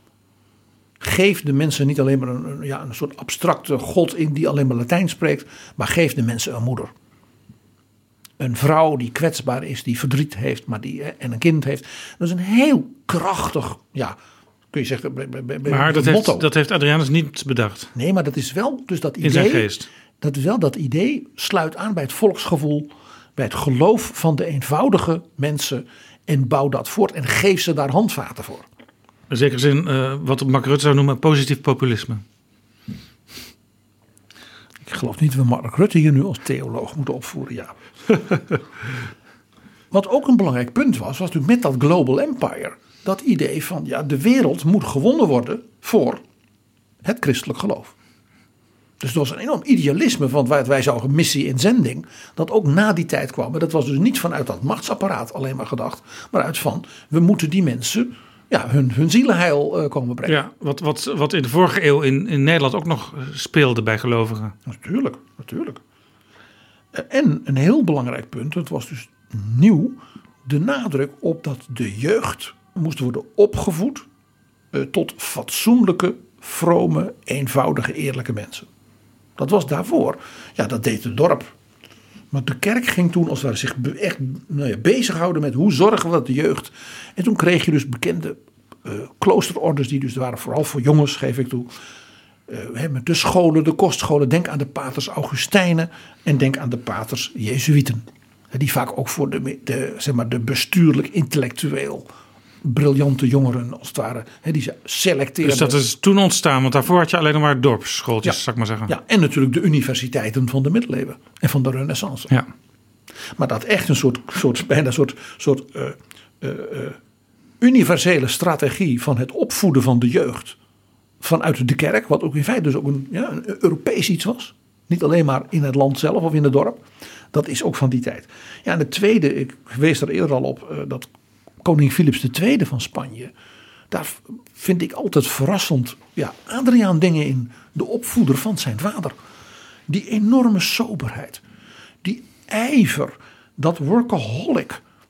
Geef de mensen niet alleen maar een soort abstracte God in die alleen maar Latijn spreekt, maar geef de mensen een moeder. Een vrouw die kwetsbaar is, die verdriet heeft en een kind heeft. Dat is een heel krachtig, kun je zeggen, maar dat heeft Adrianus niet bedacht. Nee, maar dat is wel dus dat idee. In zijn geest. Dat idee sluit aan bij het volksgevoel, bij het geloof van de eenvoudige mensen en bouw dat voort en geef ze daar handvaten voor. In zekere zin wat Mark Rutte zou noemen positief populisme. Ik geloof niet dat we Mark Rutte hier nu als theoloog moeten opvoeren, ja. Wat ook een belangrijk punt was natuurlijk met dat Global Empire. Dat idee van de wereld moet gewonnen worden voor het christelijk geloof. Dus er was een enorm idealisme van wat wij zouden missie en zending. Dat ook na die tijd kwam. Maar dat was dus niet vanuit dat machtsapparaat alleen maar gedacht. Maar uit van we moeten die mensen hun zielenheil komen brengen. Ja, wat in de vorige eeuw in Nederland ook nog speelde bij gelovigen. Natuurlijk. En een heel belangrijk punt, het was dus nieuw, de nadruk op dat de jeugd moest worden opgevoed tot fatsoenlijke, vrome, eenvoudige, eerlijke mensen. Dat was daarvoor. Ja, dat deed het dorp. Maar de kerk ging toen als het ware zich echt bezighouden met hoe zorgen we dat de jeugd. En toen kreeg je dus bekende kloosterorders die dus waren vooral voor jongens, geef ik toe. Met de scholen, de kostscholen. Denk aan de paters Augustijnen en denk aan de paters Jezuïeten. Die vaak ook voor de bestuurlijk, intellectueel briljante jongeren als het ware. Die ze selecteren. Dus dat is toen ontstaan, want daarvoor had je alleen maar dorpsschooltjes, zou ik maar zeggen. Ja, en natuurlijk de universiteiten van de middeleeuwen en van de renaissance. Ja. Maar dat echt een soort universele strategie van het opvoeden van de jeugd vanuit de kerk, wat ook in feite dus ook een Europees iets was. Niet alleen maar in het land zelf of in het dorp. Dat is ook van die tijd. Ja, en het tweede, ik wees er eerder al op, dat koning Philips II van Spanje. Daar vind ik altijd verrassend Adriaan dingen in. De opvoeder van zijn vader. Die enorme soberheid. Die ijver. Dat workaholic.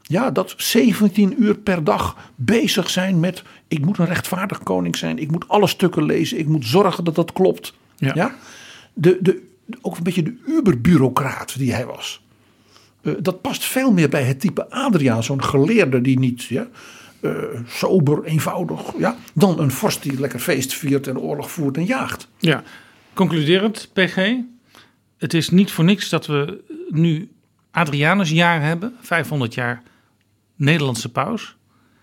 Ja, dat 17 uur per dag bezig zijn met... ik moet een rechtvaardig koning zijn. Ik moet alle stukken lezen. Ik moet zorgen dat dat klopt. Ja? Ook een beetje de uberbureaucraat die hij was. Dat past veel meer bij het type Adriaan. Zo'n geleerde die niet sober, eenvoudig... Ja, dan een vorst die lekker feest viert en oorlog voert en jaagt. Ja, concluderend, PG. Het is niet voor niks dat we nu Adrianusjaar hebben. 500 jaar Nederlandse paus.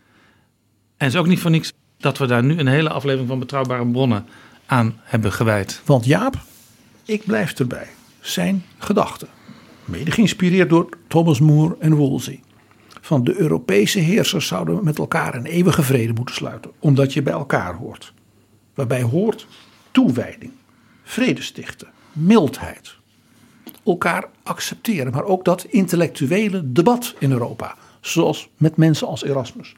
En het is ook niet voor niks dat we daar nu een hele aflevering van Betrouwbare Bronnen aan hebben gewijd. Want Jaap, ik blijf erbij. Zijn gedachten, mede geïnspireerd door Thomas More en Wolsey, van de Europese heersers zouden met elkaar een eeuwige vrede moeten sluiten, omdat je bij elkaar hoort. Waarbij hoort toewijding, vrede stichten, mildheid, elkaar accepteren, maar ook dat intellectuele debat in Europa, zoals met mensen als Erasmus.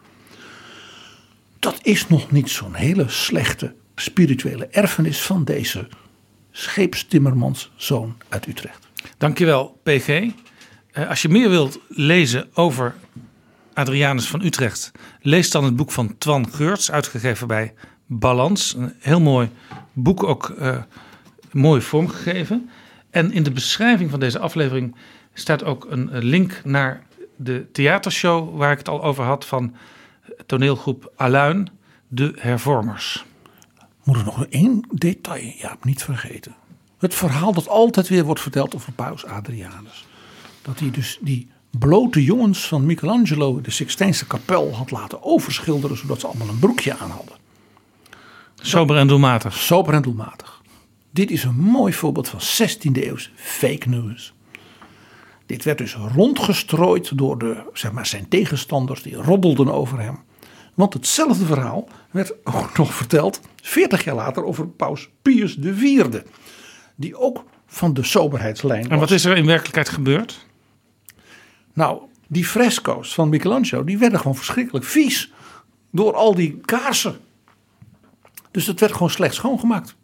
Dat is nog niet zo'n hele slechte spirituele erfenis van deze scheepstimmermanszoon uit Utrecht. Dankjewel, PG. Als je meer wilt lezen over Adrianus van Utrecht, lees dan het boek van Twan Geurts, uitgegeven bij Balans. Een heel mooi boek, ook mooi vormgegeven. En in de beschrijving van deze aflevering staat ook een link naar de theatershow waar ik het al over had van toneelgroep Aluin, de Hervormers. Moet er nog één detail, niet vergeten. Het verhaal dat altijd weer wordt verteld over paus Adrianus. Dat hij dus die blote jongens van Michelangelo de Sixtijnse kapel had laten overschilderen, zodat ze allemaal een broekje aan hadden. Sober en doelmatig. Sober en doelmatig. Dit is een mooi voorbeeld van 16e eeuwse fake news. Dit werd dus rondgestrooid door zijn tegenstanders, die roddelden over hem. Want hetzelfde verhaal werd ook nog verteld 40 jaar later over paus Pius IV. Die ook van de soberheidslijn was. En wat is er in werkelijkheid gebeurd? Nou, die fresco's van Michelangelo, die werden gewoon verschrikkelijk vies. Door al die kaarsen. Dus het werd gewoon slecht schoongemaakt.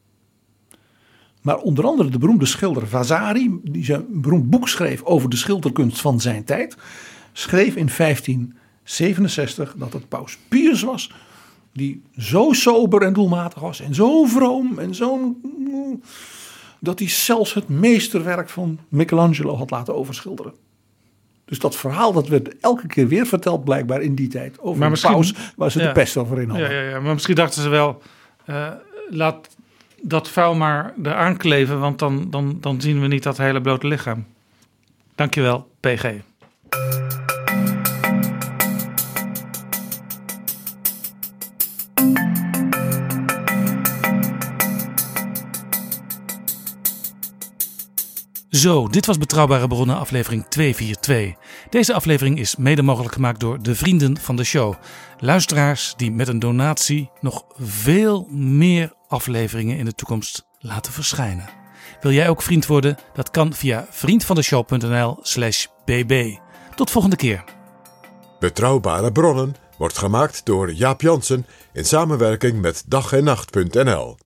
Maar onder andere de beroemde schilder Vasari, die zijn beroemd boek schreef over de schilderkunst van zijn tijd, schreef in 1567 dat het paus Pius was, die zo sober en doelmatig was en zo vroom en dat hij zelfs het meesterwerk van Michelangelo had laten overschilderen. Dus dat verhaal dat werd elke keer weer verteld blijkbaar in die tijd over een paus waar ze de pest over in hadden. Ja, maar misschien dachten ze wel, laat dat vuil maar eraan kleven, want dan zien we niet dat hele blote lichaam. Dankjewel, PG. Zo, dit was Betrouwbare Bronnen aflevering 242. Deze aflevering is mede mogelijk gemaakt door de vrienden van de show. Luisteraars die met een donatie nog veel meer afleveringen in de toekomst laten verschijnen. Wil jij ook vriend worden? Dat kan via vriendvandeshow.nl/bb. Tot volgende keer. Betrouwbare Bronnen wordt gemaakt door Jaap Jansen in samenwerking met dag-en-nacht.nl.